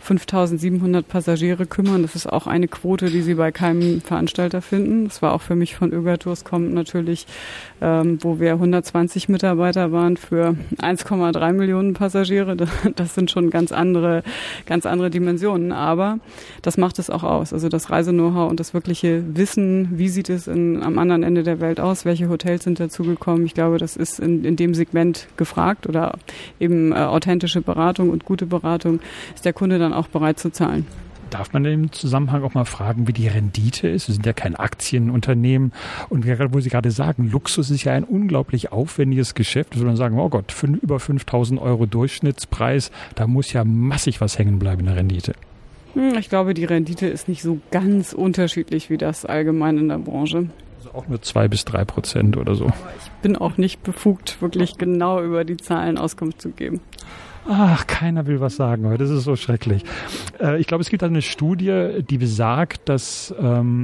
5.700 Passagiere kümmern. Das ist auch eine Quote, die Sie bei keinem Veranstalter finden. Das war auch für mich von Ögertours kommt natürlich, wo wir 120 Mitarbeiter waren für 1,3 Millionen Passagiere. Das sind schon ganz andere Dimensionen. Aber das macht es auch aus. Also das Reise-Know-how und das wirkliche Wissen, wie sieht es am anderen Ende der Welt aus? Welche Hotels sind dazugekommen? Ich glaube, das ist in dem Segment gefragt oder eben authentische Beratung und gute Beratung, ist der Kunde dann auch bereit zu zahlen. Darf man im Zusammenhang auch mal fragen, wie die Rendite ist? Wir sind ja kein Aktienunternehmen. Und gerade, wo Sie gerade sagen, Luxus ist ja ein unglaublich aufwendiges Geschäft. Da würde man sagen, oh Gott, über 5.000 € Durchschnittspreis, da muss ja massig was hängen bleiben in der Rendite. Ich glaube, die Rendite ist nicht so ganz unterschiedlich wie das allgemein in der Branche. Auch nur 2-3% oder so. Aber ich bin auch nicht befugt, wirklich genau über die Zahlen Auskunft zu geben. Ach, keiner will was sagen heute. Das ist so schrecklich. Ich glaube, es gibt eine Studie, die besagt, dass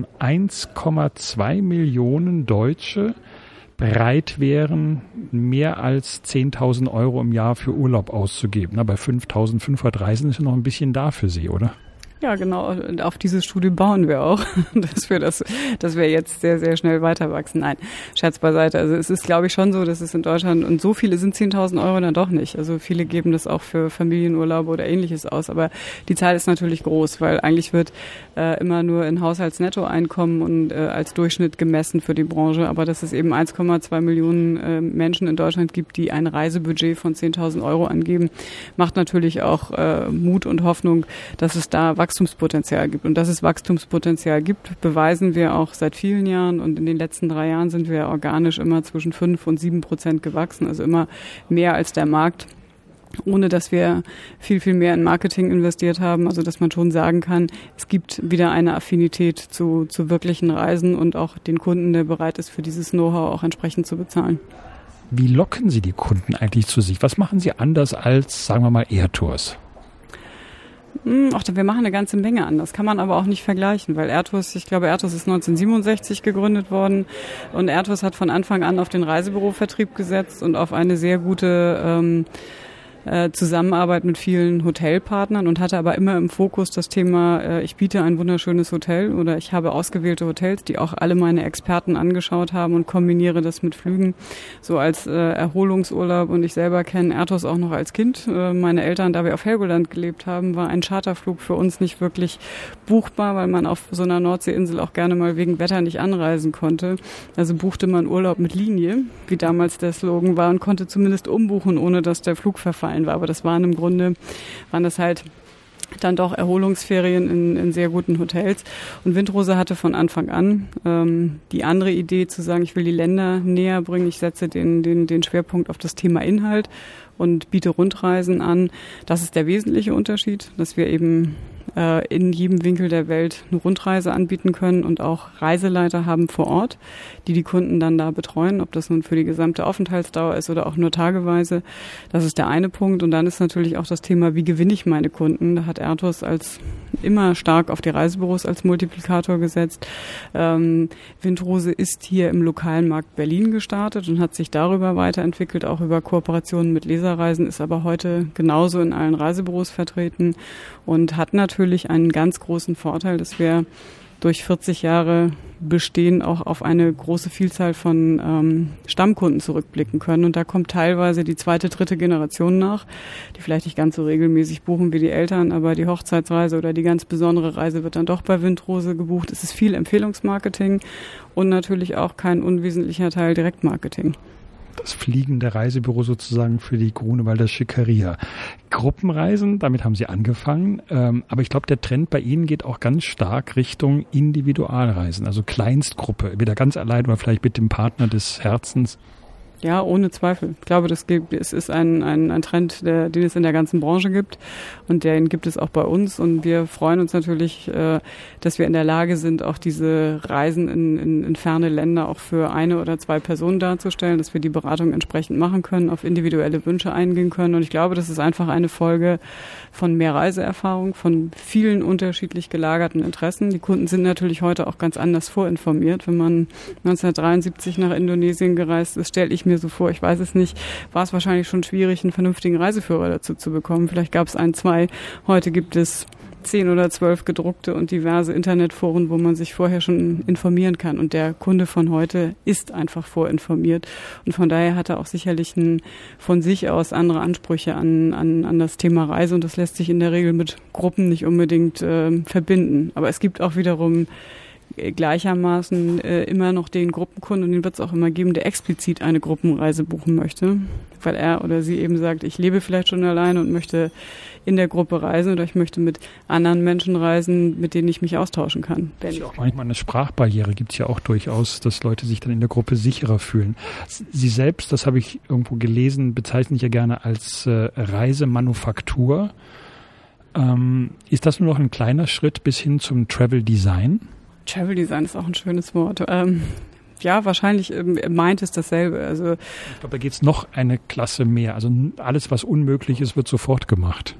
1,2 Millionen Deutsche bereit wären, mehr als 10.000 € im Jahr für Urlaub auszugeben. Na, bei 5.500 Reisen ist ja noch ein bisschen da für Sie, oder? Ja, genau. Und auf diese Studie bauen wir auch, dass wir jetzt sehr, sehr schnell weiter wachsen. Nein, Scherz beiseite. Also es ist, glaube ich, schon so, dass es in Deutschland, und so viele sind 10.000 € dann doch nicht. Also viele geben das auch für Familienurlaube oder Ähnliches aus. Aber die Zahl ist natürlich groß, weil eigentlich wird immer nur in Haushaltsnettoeinkommen und als Durchschnitt gemessen für die Branche. Aber dass es eben 1,2 Millionen Menschen in Deutschland gibt, die ein Reisebudget von 10.000 € angeben, macht natürlich auch Mut und Hoffnung, dass es da Wachstumspotenzial gibt. Und dass es Wachstumspotenzial gibt, beweisen wir auch seit vielen Jahren. Und in den letzten 3 Jahren sind wir organisch immer zwischen 5% und 7% gewachsen, also immer mehr als der Markt. ohne dass wir viel, viel mehr in Marketing investiert haben. Also dass man schon sagen kann, es gibt wieder eine Affinität zu wirklichen Reisen und auch den Kunden, der bereit ist, für dieses Know-how auch entsprechend zu bezahlen. Wie locken Sie die Kunden eigentlich zu sich? Was machen Sie anders als, sagen wir mal, Airtours? Wir machen eine ganze Menge anders, kann man aber auch nicht vergleichen, weil Airtours ist 1967 gegründet worden und Airtours hat von Anfang an auf den Reisebürovertrieb gesetzt und auf eine sehr gute Zusammenarbeit mit vielen Hotelpartnern und hatte aber immer im Fokus das Thema, ich biete ein wunderschönes Hotel oder ich habe ausgewählte Hotels, die auch alle meine Experten angeschaut haben und kombiniere das mit Flügen, so als Erholungsurlaub. Und ich selber kenne Airtours auch noch als Kind. Meine Eltern, da wir auf Helgoland gelebt haben, war ein Charterflug für uns nicht wirklich buchbar, weil man auf so einer Nordseeinsel auch gerne mal wegen Wetter nicht anreisen konnte. Also buchte man Urlaub mit Linie, wie damals der Slogan war, und konnte zumindest umbuchen, ohne dass der Flug verfallen war. Aber das waren das halt dann doch Erholungsferien in sehr guten Hotels. Und Windrose hatte von Anfang an die andere Idee zu sagen, ich will die Länder näher bringen, ich setze den Schwerpunkt auf das Thema Inhalt und biete Rundreisen an. Das ist der wesentliche Unterschied, dass wir eben in jedem Winkel der Welt eine Rundreise anbieten können und auch Reiseleiter haben vor Ort, die Kunden dann da betreuen, ob das nun für die gesamte Aufenthaltsdauer ist oder auch nur tageweise. Das ist der eine Punkt. Und dann ist natürlich auch das Thema, wie gewinne ich meine Kunden? Da hat Airtours als immer stark auf die Reisebüros als Multiplikator gesetzt. Windrose ist hier im lokalen Markt Berlin gestartet und hat sich darüber weiterentwickelt, auch über Kooperationen mit Leserreisen, ist aber heute genauso in allen Reisebüros vertreten und hat natürlich einen ganz großen Vorteil, dass wir durch 40 Jahre Bestehen auch auf eine große Vielzahl von Stammkunden zurückblicken können. Und da kommt teilweise die zweite, dritte Generation nach, die vielleicht nicht ganz so regelmäßig buchen wie die Eltern, aber die Hochzeitsreise oder die ganz besondere Reise wird dann doch bei Windrose gebucht. Es ist viel Empfehlungsmarketing und natürlich auch kein unwesentlicher Teil Direktmarketing. Das fliegende Reisebüro sozusagen für die Grunewalder Schickeria. Gruppenreisen, damit haben Sie angefangen, aber ich glaube, der Trend bei Ihnen geht auch ganz stark Richtung Individualreisen, also Kleinstgruppe, wieder ganz allein oder vielleicht mit dem Partner des Herzens. Ja, ohne Zweifel. Ich glaube, es ist ein Trend, den es in der ganzen Branche gibt und den gibt es auch bei uns und wir freuen uns natürlich, dass wir in der Lage sind, auch diese Reisen in ferne Länder auch für eine oder zwei Personen darzustellen, dass wir die Beratung entsprechend machen können, auf individuelle Wünsche eingehen können und ich glaube, das ist einfach eine Folge von mehr Reiseerfahrung, von vielen unterschiedlich gelagerten Interessen. Die Kunden sind natürlich heute auch ganz anders vorinformiert. Wenn man 1973 nach Indonesien gereist ist, stelle ich mir so vor, ich weiß es nicht, war es wahrscheinlich schon schwierig, einen vernünftigen Reiseführer dazu zu bekommen. Vielleicht gab es 1, 2. Heute gibt es 10 oder 12 gedruckte und diverse Internetforen, wo man sich vorher schon informieren kann. Und der Kunde von heute ist einfach vorinformiert. Und von daher hat er auch sicherlich von sich aus andere Ansprüche an das Thema Reise. Und das lässt sich in der Regel mit Gruppen nicht unbedingt verbinden. Aber es gibt auch wiederum gleichermaßen immer noch den Gruppenkunden, und den wird es auch immer geben, der explizit eine Gruppenreise buchen möchte, weil er oder sie eben sagt, ich lebe vielleicht schon alleine und möchte in der Gruppe reisen oder ich möchte mit anderen Menschen reisen, mit denen ich mich austauschen kann. Das ist ja auch manchmal eine Sprachbarriere, gibt es ja auch durchaus, dass Leute sich dann in der Gruppe sicherer fühlen. Sie selbst, das habe ich irgendwo gelesen, bezeichnen sich ja gerne als Reisemanufaktur. Ist das nur noch ein kleiner Schritt bis hin zum Travel Design? Travel Design ist auch ein schönes Wort. Ja, wahrscheinlich meint es dasselbe. Also ich glaube, da geht es noch eine Klasse mehr. Also alles, was unmöglich ist, wird sofort gemacht.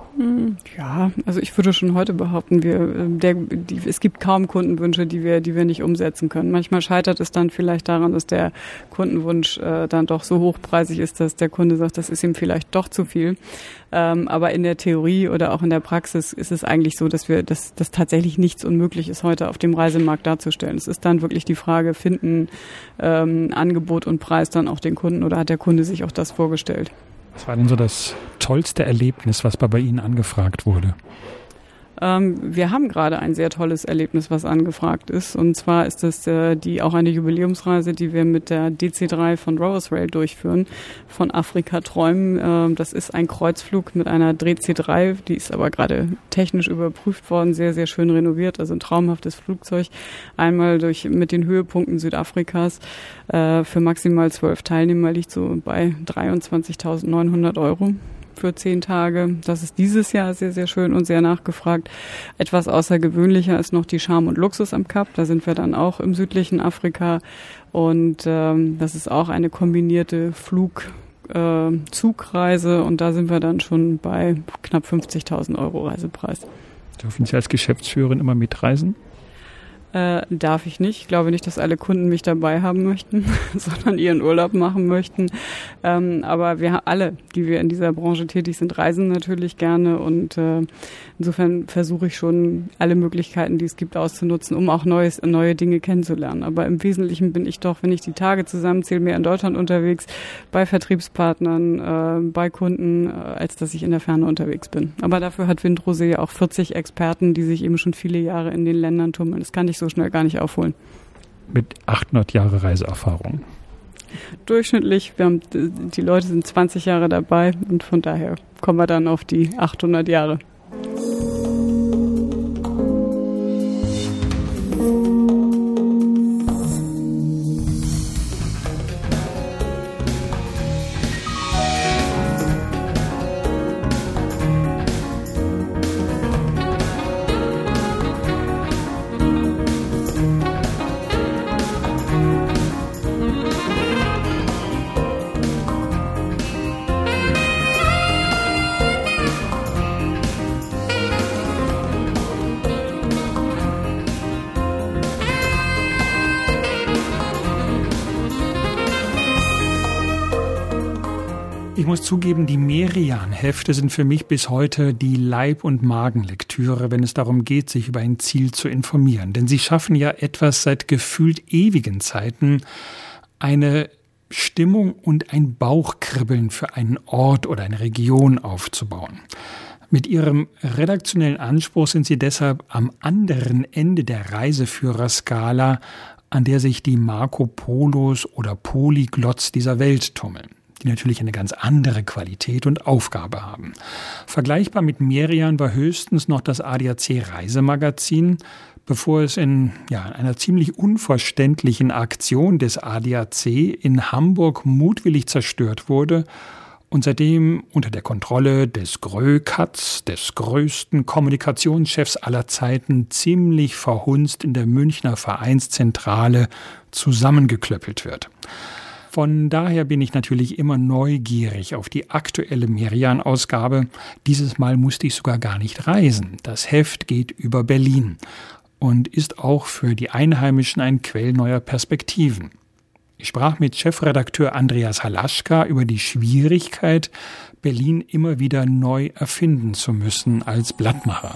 Ja, also ich würde schon heute behaupten, es gibt kaum Kundenwünsche, die wir nicht umsetzen können. Manchmal scheitert es dann vielleicht daran, dass der Kundenwunsch dann doch so hochpreisig ist, dass der Kunde sagt, das ist ihm vielleicht doch zu viel. Aber in der Theorie oder auch in der Praxis ist es eigentlich so, dass tatsächlich nichts unmöglich ist, heute auf dem Reisemarkt darzustellen. Es ist dann wirklich die Frage, finden Angebot und Preis dann auch den Kunden oder hat der Kunde sich auch das vorgestellt? Was war denn so das tollste Erlebnis, was bei Ihnen angefragt wurde? Wir haben gerade ein sehr tolles Erlebnis, was angefragt ist. Und zwar ist das auch eine Jubiläumsreise, die wir mit der DC3 von Rowers Rail durchführen, von Afrika träumen. Das ist ein Kreuzflug mit einer DC3, die ist aber gerade technisch überprüft worden, sehr, sehr schön renoviert, also ein traumhaftes Flugzeug. Einmal mit den Höhepunkten Südafrikas für maximal 12 Teilnehmer liegt so bei 23.900 €. für 10 Tage. Das ist dieses Jahr sehr, sehr schön und sehr nachgefragt. Etwas außergewöhnlicher ist noch die Charme und Luxus am Kap. Da sind wir dann auch im südlichen Afrika. Und das ist auch eine kombinierte Zugreise. Und da sind wir dann schon bei knapp 50.000 € Reisepreis. Dürfen Sie als Geschäftsführerin immer mitreisen? Darf ich nicht. Ich glaube nicht, dass alle Kunden mich dabei haben möchten, sondern ihren Urlaub machen möchten. Aber wir alle, die wir in dieser Branche tätig sind, reisen natürlich gerne und insofern versuche ich schon alle Möglichkeiten, die es gibt, auszunutzen, um auch neue Dinge kennenzulernen. Aber im Wesentlichen bin ich doch, wenn ich die Tage zusammenzähle, mehr in Deutschland unterwegs, bei Vertriebspartnern, bei Kunden, als dass ich in der Ferne unterwegs bin. Aber dafür hat Windrose auch 40 Experten, die sich eben schon viele Jahre in den Ländern tummeln. Das kann ich so schnell gar nicht aufholen. Mit 800 Jahre Reiseerfahrung. Durchschnittlich, die Leute sind 20 Jahre dabei und von daher kommen wir dann auf die 800 Jahre. Ich muss zugeben, die Merian-Hefte sind für mich bis heute die Leib- und Magenlektüre, wenn es darum geht, sich über ein Ziel zu informieren. Denn sie schaffen ja etwas seit gefühlt ewigen Zeiten, eine Stimmung und ein Bauchkribbeln für einen Ort oder eine Region aufzubauen. Mit ihrem redaktionellen Anspruch sind sie deshalb am anderen Ende der Reiseführerskala, an der sich die Marco Polos oder Polyglotts dieser Welt tummeln, die natürlich eine ganz andere Qualität und Aufgabe haben. Vergleichbar mit Merian war höchstens noch das ADAC Reisemagazin, bevor es in einer ziemlich unverständlichen Aktion des ADAC in Hamburg mutwillig zerstört wurde und seitdem unter der Kontrolle des Grökatz, des größten Kommunikationschefs aller Zeiten, ziemlich verhunzt in der Münchner Vereinszentrale zusammengeklöppelt wird. Von daher bin ich natürlich immer neugierig auf die aktuelle Merian-Ausgabe. Dieses Mal musste ich sogar gar nicht reisen. Das Heft geht über Berlin und ist auch für die Einheimischen ein Quell neuer Perspektiven. Ich sprach mit Chefredakteur Andreas Halaschka über die Schwierigkeit, Berlin immer wieder neu erfinden zu müssen als Blattmacher.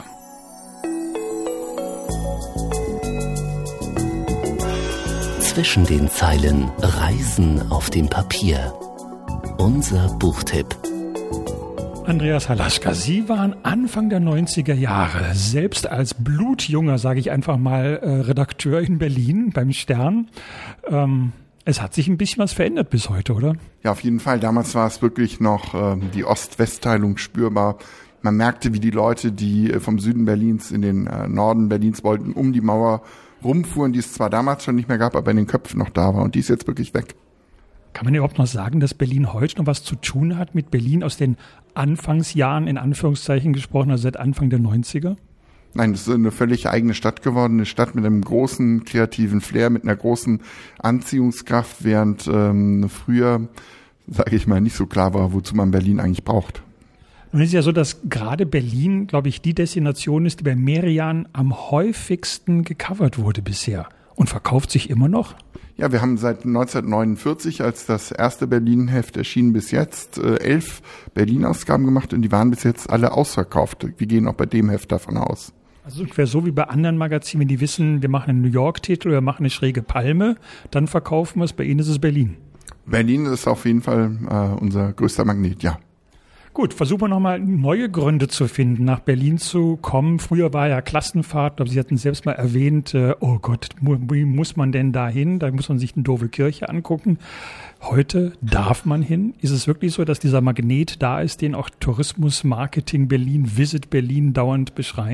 Zwischen den Zeilen Reisen auf dem Papier. Unser Buchtipp. Andreas Halaschka, Sie waren Anfang der 90er Jahre selbst als blutjunger, sage ich einfach mal, Redakteur in Berlin beim Stern. Es hat sich ein bisschen was verändert bis heute, oder? Ja, auf jeden Fall. Damals war es wirklich noch die Ost-West-Teilung spürbar. Man merkte, wie die Leute, die vom Süden Berlins in den Norden Berlins wollten, um die Mauer rumfuhren, die es zwar damals schon nicht mehr gab, aber in den Köpfen noch da war. Und die ist jetzt wirklich weg. Kann man überhaupt noch sagen, dass Berlin heute noch was zu tun hat mit Berlin aus den Anfangsjahren, in Anführungszeichen gesprochen, also seit Anfang der 90er? Nein, das ist eine völlig eigene Stadt geworden. Eine Stadt mit einem großen kreativen Flair, mit einer großen Anziehungskraft, während früher, sage ich mal, nicht so klar war, wozu man Berlin eigentlich braucht. Nun ist es ja so, dass gerade Berlin, glaube ich, die Destination ist, die bei Merian am häufigsten gecovert wurde bisher und verkauft sich immer noch. Ja, wir haben seit 1949, als das erste Berlin-Heft erschien, bis jetzt 11 Berlin-Ausgaben gemacht und die waren bis jetzt alle ausverkauft. Wir gehen auch bei dem Heft davon aus. Also ungefähr so wie bei anderen Magazinen, wenn die wissen, wir machen einen New York-Titel oder wir machen eine schräge Palme, dann verkaufen wir es. Bei Ihnen ist es Berlin. Berlin ist auf jeden Fall unser größter Magnet, ja. Gut, versuchen wir nochmal neue Gründe zu finden, nach Berlin zu kommen. Früher war ja Klassenfahrt, glaube, Sie hatten selbst mal erwähnt, oh Gott, wie muss man denn da hin? Da muss man sich eine doofe Kirche angucken. Heute darf man hin. Ist es wirklich so, dass dieser Magnet da ist, den auch Tourismus, Marketing Berlin, Visit Berlin dauernd beschreien?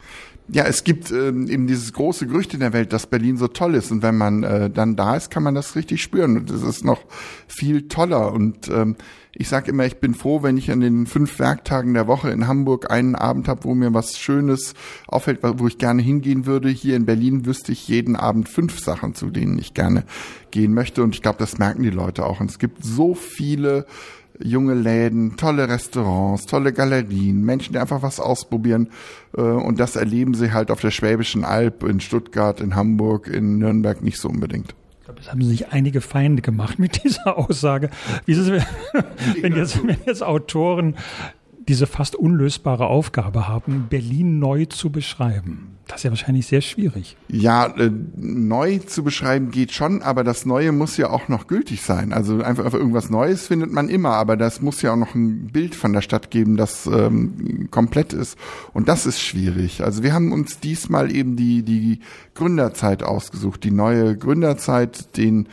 Ja, es gibt eben dieses große Gerücht in der Welt, dass Berlin so toll ist. Und wenn man dann da ist, kann man das richtig spüren. Und es ist noch viel toller. Und ich sage immer, ich bin froh, wenn ich an den 5 Werktagen der Woche in Hamburg einen Abend habe, wo mir was Schönes auffällt, wo ich gerne hingehen würde. Hier in Berlin wüsste ich jeden Abend 5 Sachen, zu denen ich gerne gehen möchte. Und ich glaube, das merken die Leute auch. Und es gibt so viele junge Läden, tolle Restaurants, tolle Galerien, Menschen, die einfach was ausprobieren. Und das erleben sie halt auf der Schwäbischen Alb, in Stuttgart, in Hamburg, in Nürnberg nicht so unbedingt. Ich glaube, es haben sich einige Feinde gemacht mit dieser Aussage. Wie ist es, wenn jetzt Autoren diese fast unlösbare Aufgabe haben, Berlin neu zu beschreiben? Das ist ja wahrscheinlich sehr schwierig. Ja, neu zu beschreiben geht schon, aber das Neue muss ja auch noch gültig sein. Also einfach irgendwas Neues findet man immer, aber das muss ja auch noch ein Bild von der Stadt geben, das komplett ist. Und das ist schwierig. Also wir haben uns diesmal eben die Gründerzeit ausgesucht, die neue Gründerzeit, den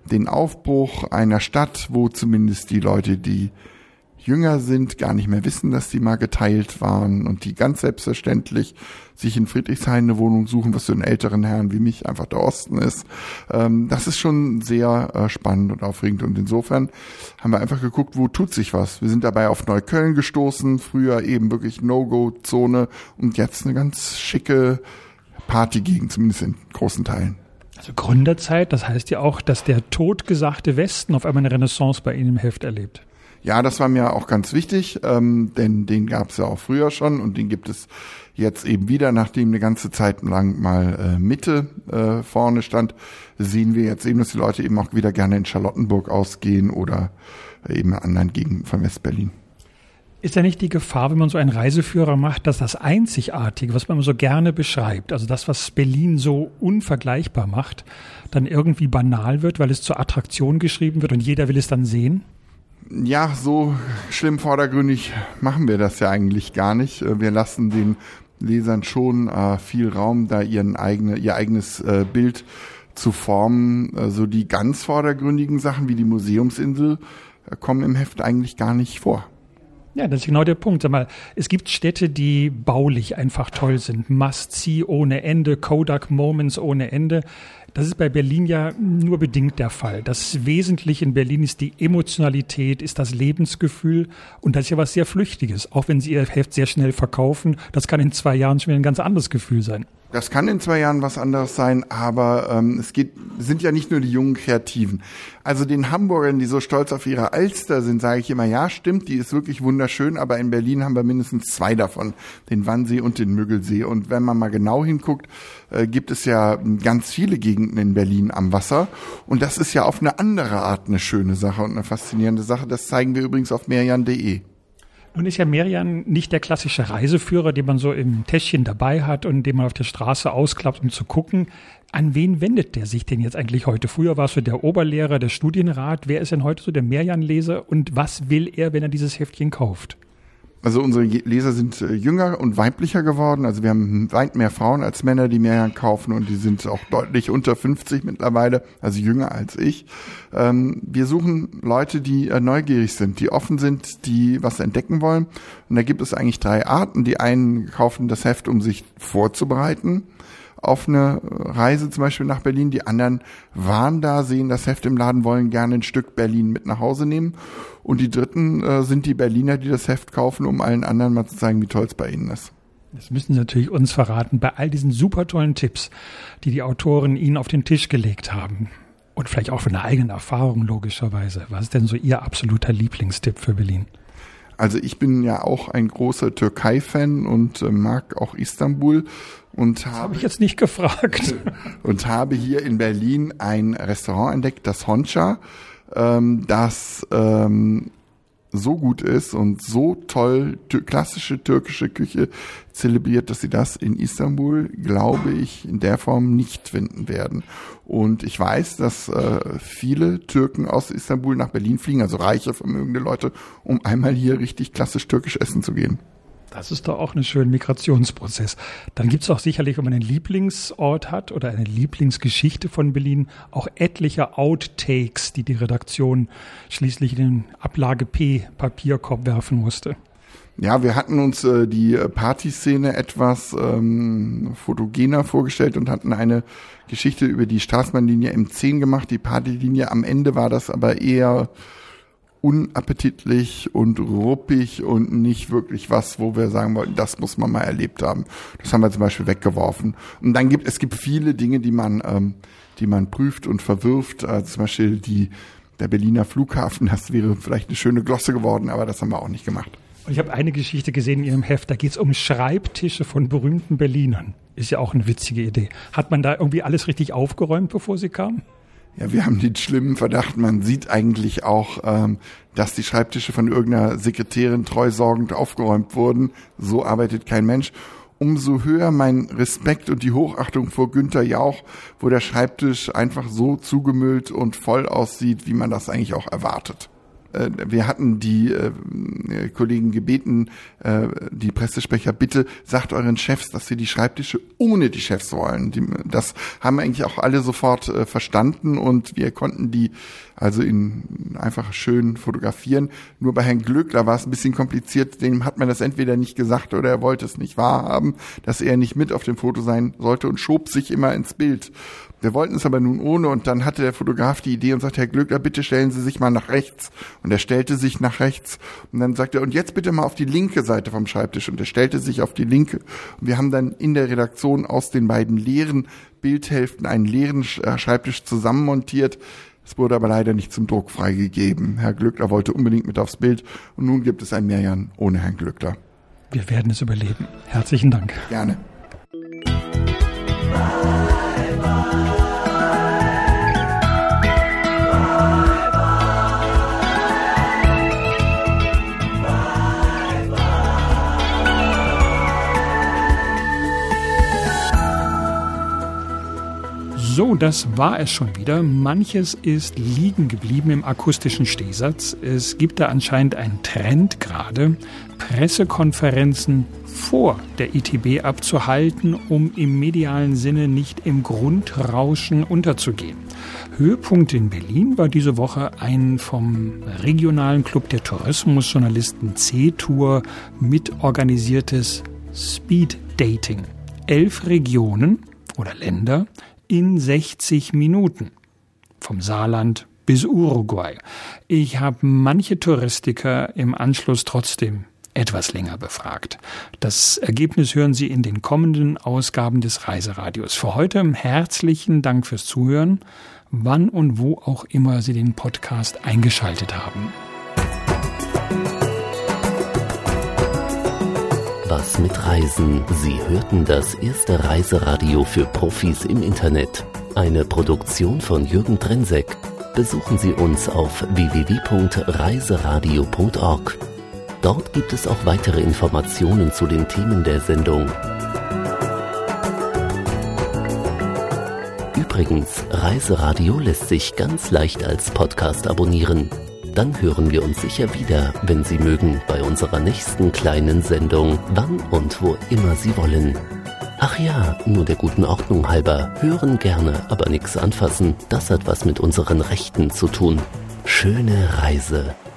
Aufbruch einer Stadt, wo zumindest die Leute, die jünger sind, gar nicht mehr wissen, dass die mal geteilt waren und die ganz selbstverständlich sich in Friedrichshain eine Wohnung suchen, was für einen älteren Herrn wie mich einfach der Osten ist. Das ist schon sehr spannend und aufregend und insofern haben wir einfach geguckt, wo tut sich was. Wir sind dabei auf Neukölln gestoßen, früher eben wirklich No-Go-Zone und jetzt eine ganz schicke Partygegend, zumindest in großen Teilen. Also Gründerzeit, das heißt ja auch, dass der totgesagte Westen auf einmal eine Renaissance bei Ihnen im Heft erlebt. Ja, das war mir auch ganz wichtig, denn den gab es ja auch früher schon und den gibt es jetzt eben wieder, nachdem eine ganze Zeit lang mal Mitte vorne stand, sehen wir jetzt eben, dass die Leute eben auch wieder gerne in Charlottenburg ausgehen oder eben in anderen Gegenden von Westberlin. Ist ja nicht die Gefahr, wenn man so einen Reiseführer macht, dass das Einzigartige, was man so gerne beschreibt, also das, was Berlin so unvergleichbar macht, dann irgendwie banal wird, weil es zur Attraktion geschrieben wird und jeder will es dann sehen? Ja, so schlimm vordergründig machen wir das ja eigentlich gar nicht. Wir lassen den Lesern schon viel Raum, da ihr eigenes Bild zu formen. So die ganz vordergründigen Sachen wie die Museumsinsel kommen im Heft eigentlich gar nicht vor. Ja, das ist genau der Punkt. Sag mal, es gibt Städte, die baulich einfach toll sind. Must-see ohne Ende, Kodak-Moments ohne Ende. Das ist bei Berlin ja nur bedingt der Fall. Das Wesentliche in Berlin ist die Emotionalität, ist das Lebensgefühl und das ist ja was sehr Flüchtiges. Auch wenn Sie Ihr Heft sehr schnell verkaufen, das kann in 2 Jahren schon wieder ein ganz anderes Gefühl sein. Das kann in 2 Jahren was anderes sein, aber sind ja nicht nur die jungen Kreativen. Also den Hamburgern, die so stolz auf ihre Alster sind, sage ich immer, ja, stimmt, die ist wirklich wunderschön, aber in Berlin haben wir mindestens 2 davon, den Wannsee und den Müggelsee. Und wenn man mal genau hinguckt, gibt es ja ganz viele Gegenden in Berlin am Wasser. Und das ist ja auf eine andere Art eine schöne Sache und eine faszinierende Sache. Das zeigen wir übrigens auf merian.de. Nun ist ja Merian nicht der klassische Reiseführer, den man so im Täschchen dabei hat und den man auf der Straße ausklappt, um zu gucken. An wen wendet der sich denn jetzt eigentlich heute? Früher war es so der Oberlehrer, der Studienrat. Wer ist denn heute so der Merian-Leser und was will er, wenn er dieses Heftchen kauft? Also unsere Leser sind jünger und weiblicher geworden. Also wir haben weit mehr Frauen als Männer, die Merian kaufen und die sind auch deutlich unter 50 mittlerweile, also jünger als ich. Wir suchen Leute, die neugierig sind, die offen sind, die was entdecken wollen. Und da gibt es eigentlich 3 Arten. Die einen kaufen das Heft, um sich vorzubereiten auf eine Reise zum Beispiel nach Berlin. Die anderen waren da, sehen das Heft im Laden, wollen gerne ein Stück Berlin mit nach Hause nehmen. Und die Dritten sind die Berliner, die das Heft kaufen, um allen anderen mal zu zeigen, wie toll es bei ihnen ist. Das müssen Sie natürlich uns verraten, bei all diesen super tollen Tipps, die die Autoren Ihnen auf den Tisch gelegt haben. Und vielleicht auch von der eigenen Erfahrung logischerweise. Was ist denn so Ihr absoluter Lieblingstipp für Berlin? Also ich bin ja auch ein großer Türkei-Fan und mag auch Istanbul. Und habe ich jetzt nicht gefragt. Und habe hier in Berlin ein Restaurant entdeckt, das Honca, das so gut ist und so toll klassische türkische Küche zelebriert, dass sie das in Istanbul, glaube ich, in der Form nicht finden werden. Und ich weiß, dass viele Türken aus Istanbul nach Berlin fliegen, also reiche, vermögende Leute, um einmal hier richtig klassisch türkisch essen zu gehen. Das ist doch auch ein schöner Migrationsprozess. Dann gibt es auch sicherlich, wenn man einen Lieblingsort hat oder eine Lieblingsgeschichte von Berlin, auch etliche Outtakes, die die Redaktion schließlich in den Ablage P Papierkorb werfen musste. Ja, wir hatten uns die Partyszene etwas fotogener vorgestellt und hatten eine Geschichte über die Straßenbahnlinie M10 gemacht, die Partylinie. Am Ende war das aber eher unappetitlich und ruppig und nicht wirklich was, wo wir sagen wollten, das muss man mal erlebt haben. Das haben wir zum Beispiel weggeworfen. Und dann gibt es viele Dinge, die man prüft und verwirft. Also zum Beispiel der Berliner Flughafen, das wäre vielleicht eine schöne Glosse geworden, aber das haben wir auch nicht gemacht. Ich habe eine Geschichte gesehen in Ihrem Heft, da geht es um Schreibtische von berühmten Berlinern. Ist ja auch eine witzige Idee. Hat man da irgendwie alles richtig aufgeräumt, bevor Sie kamen? Ja, wir haben den schlimmen Verdacht, man sieht eigentlich auch, dass die Schreibtische von irgendeiner Sekretärin treusorgend aufgeräumt wurden. So arbeitet kein Mensch. Umso höher mein Respekt und die Hochachtung vor Günther Jauch, wo der Schreibtisch einfach so zugemüllt und voll aussieht, wie man das eigentlich auch erwartet. Wir hatten die Kollegen gebeten, die Pressesprecher, bitte sagt euren Chefs, dass sie die Schreibtische ohne die Chefs wollen. Das haben eigentlich auch alle sofort verstanden und wir konnten die also einfach schön fotografieren. Nur bei Herrn Glöckler war es ein bisschen kompliziert, dem hat man das entweder nicht gesagt oder er wollte es nicht wahrhaben, dass er nicht mit auf dem Foto sein sollte und schob sich immer ins Bild. Wir wollten es aber nun ohne und dann hatte der Fotograf die Idee und sagte, Herr Glöckler, bitte stellen Sie sich mal nach rechts. Und er stellte sich nach rechts und dann sagte er, und jetzt bitte mal auf die linke Seite vom Schreibtisch. Und er stellte sich auf die linke. Und wir haben dann in der Redaktion aus den beiden leeren Bildhälften einen leeren Schreibtisch zusammenmontiert. Es wurde aber leider nicht zum Druck freigegeben. Herr Glöckler wollte unbedingt mit aufs Bild und nun gibt es ein Merian ohne Herrn Glöckler. Wir werden es überleben. Herzlichen Dank. Gerne. So, das war es schon wieder. Manches ist liegen geblieben im akustischen Stehsatz. Es gibt da anscheinend einen Trend gerade, Pressekonferenzen vor der ITB abzuhalten, um im medialen Sinne nicht im Grundrauschen unterzugehen. Höhepunkt in Berlin war diese Woche ein vom regionalen Club der Tourismusjournalisten C-Tour mitorganisiertes Speed-Dating. 11 Regionen oder Länder in 60 Minuten. Vom Saarland bis Uruguay. Ich habe manche Touristiker im Anschluss trotzdem etwas länger befragt. Das Ergebnis hören Sie in den kommenden Ausgaben des Reiseradios. Für heute herzlichen Dank fürs Zuhören, wann und wo auch immer Sie den Podcast eingeschaltet haben. Was mit Reisen? Sie hörten das erste Reiseradio für Profis im Internet. Eine Produktion von Jürgen Drenseck. Besuchen Sie uns auf www.reiseradio.org. Dort gibt es auch weitere Informationen zu den Themen der Sendung. Übrigens, Reiseradio lässt sich ganz leicht als Podcast abonnieren. Dann hören wir uns sicher wieder, wenn Sie mögen, bei unserer nächsten kleinen Sendung, wann und wo immer Sie wollen. Ach ja, nur der guten Ordnung halber, hören gerne, aber nichts anfassen, das hat was mit unseren Rechten zu tun. Schöne Reise.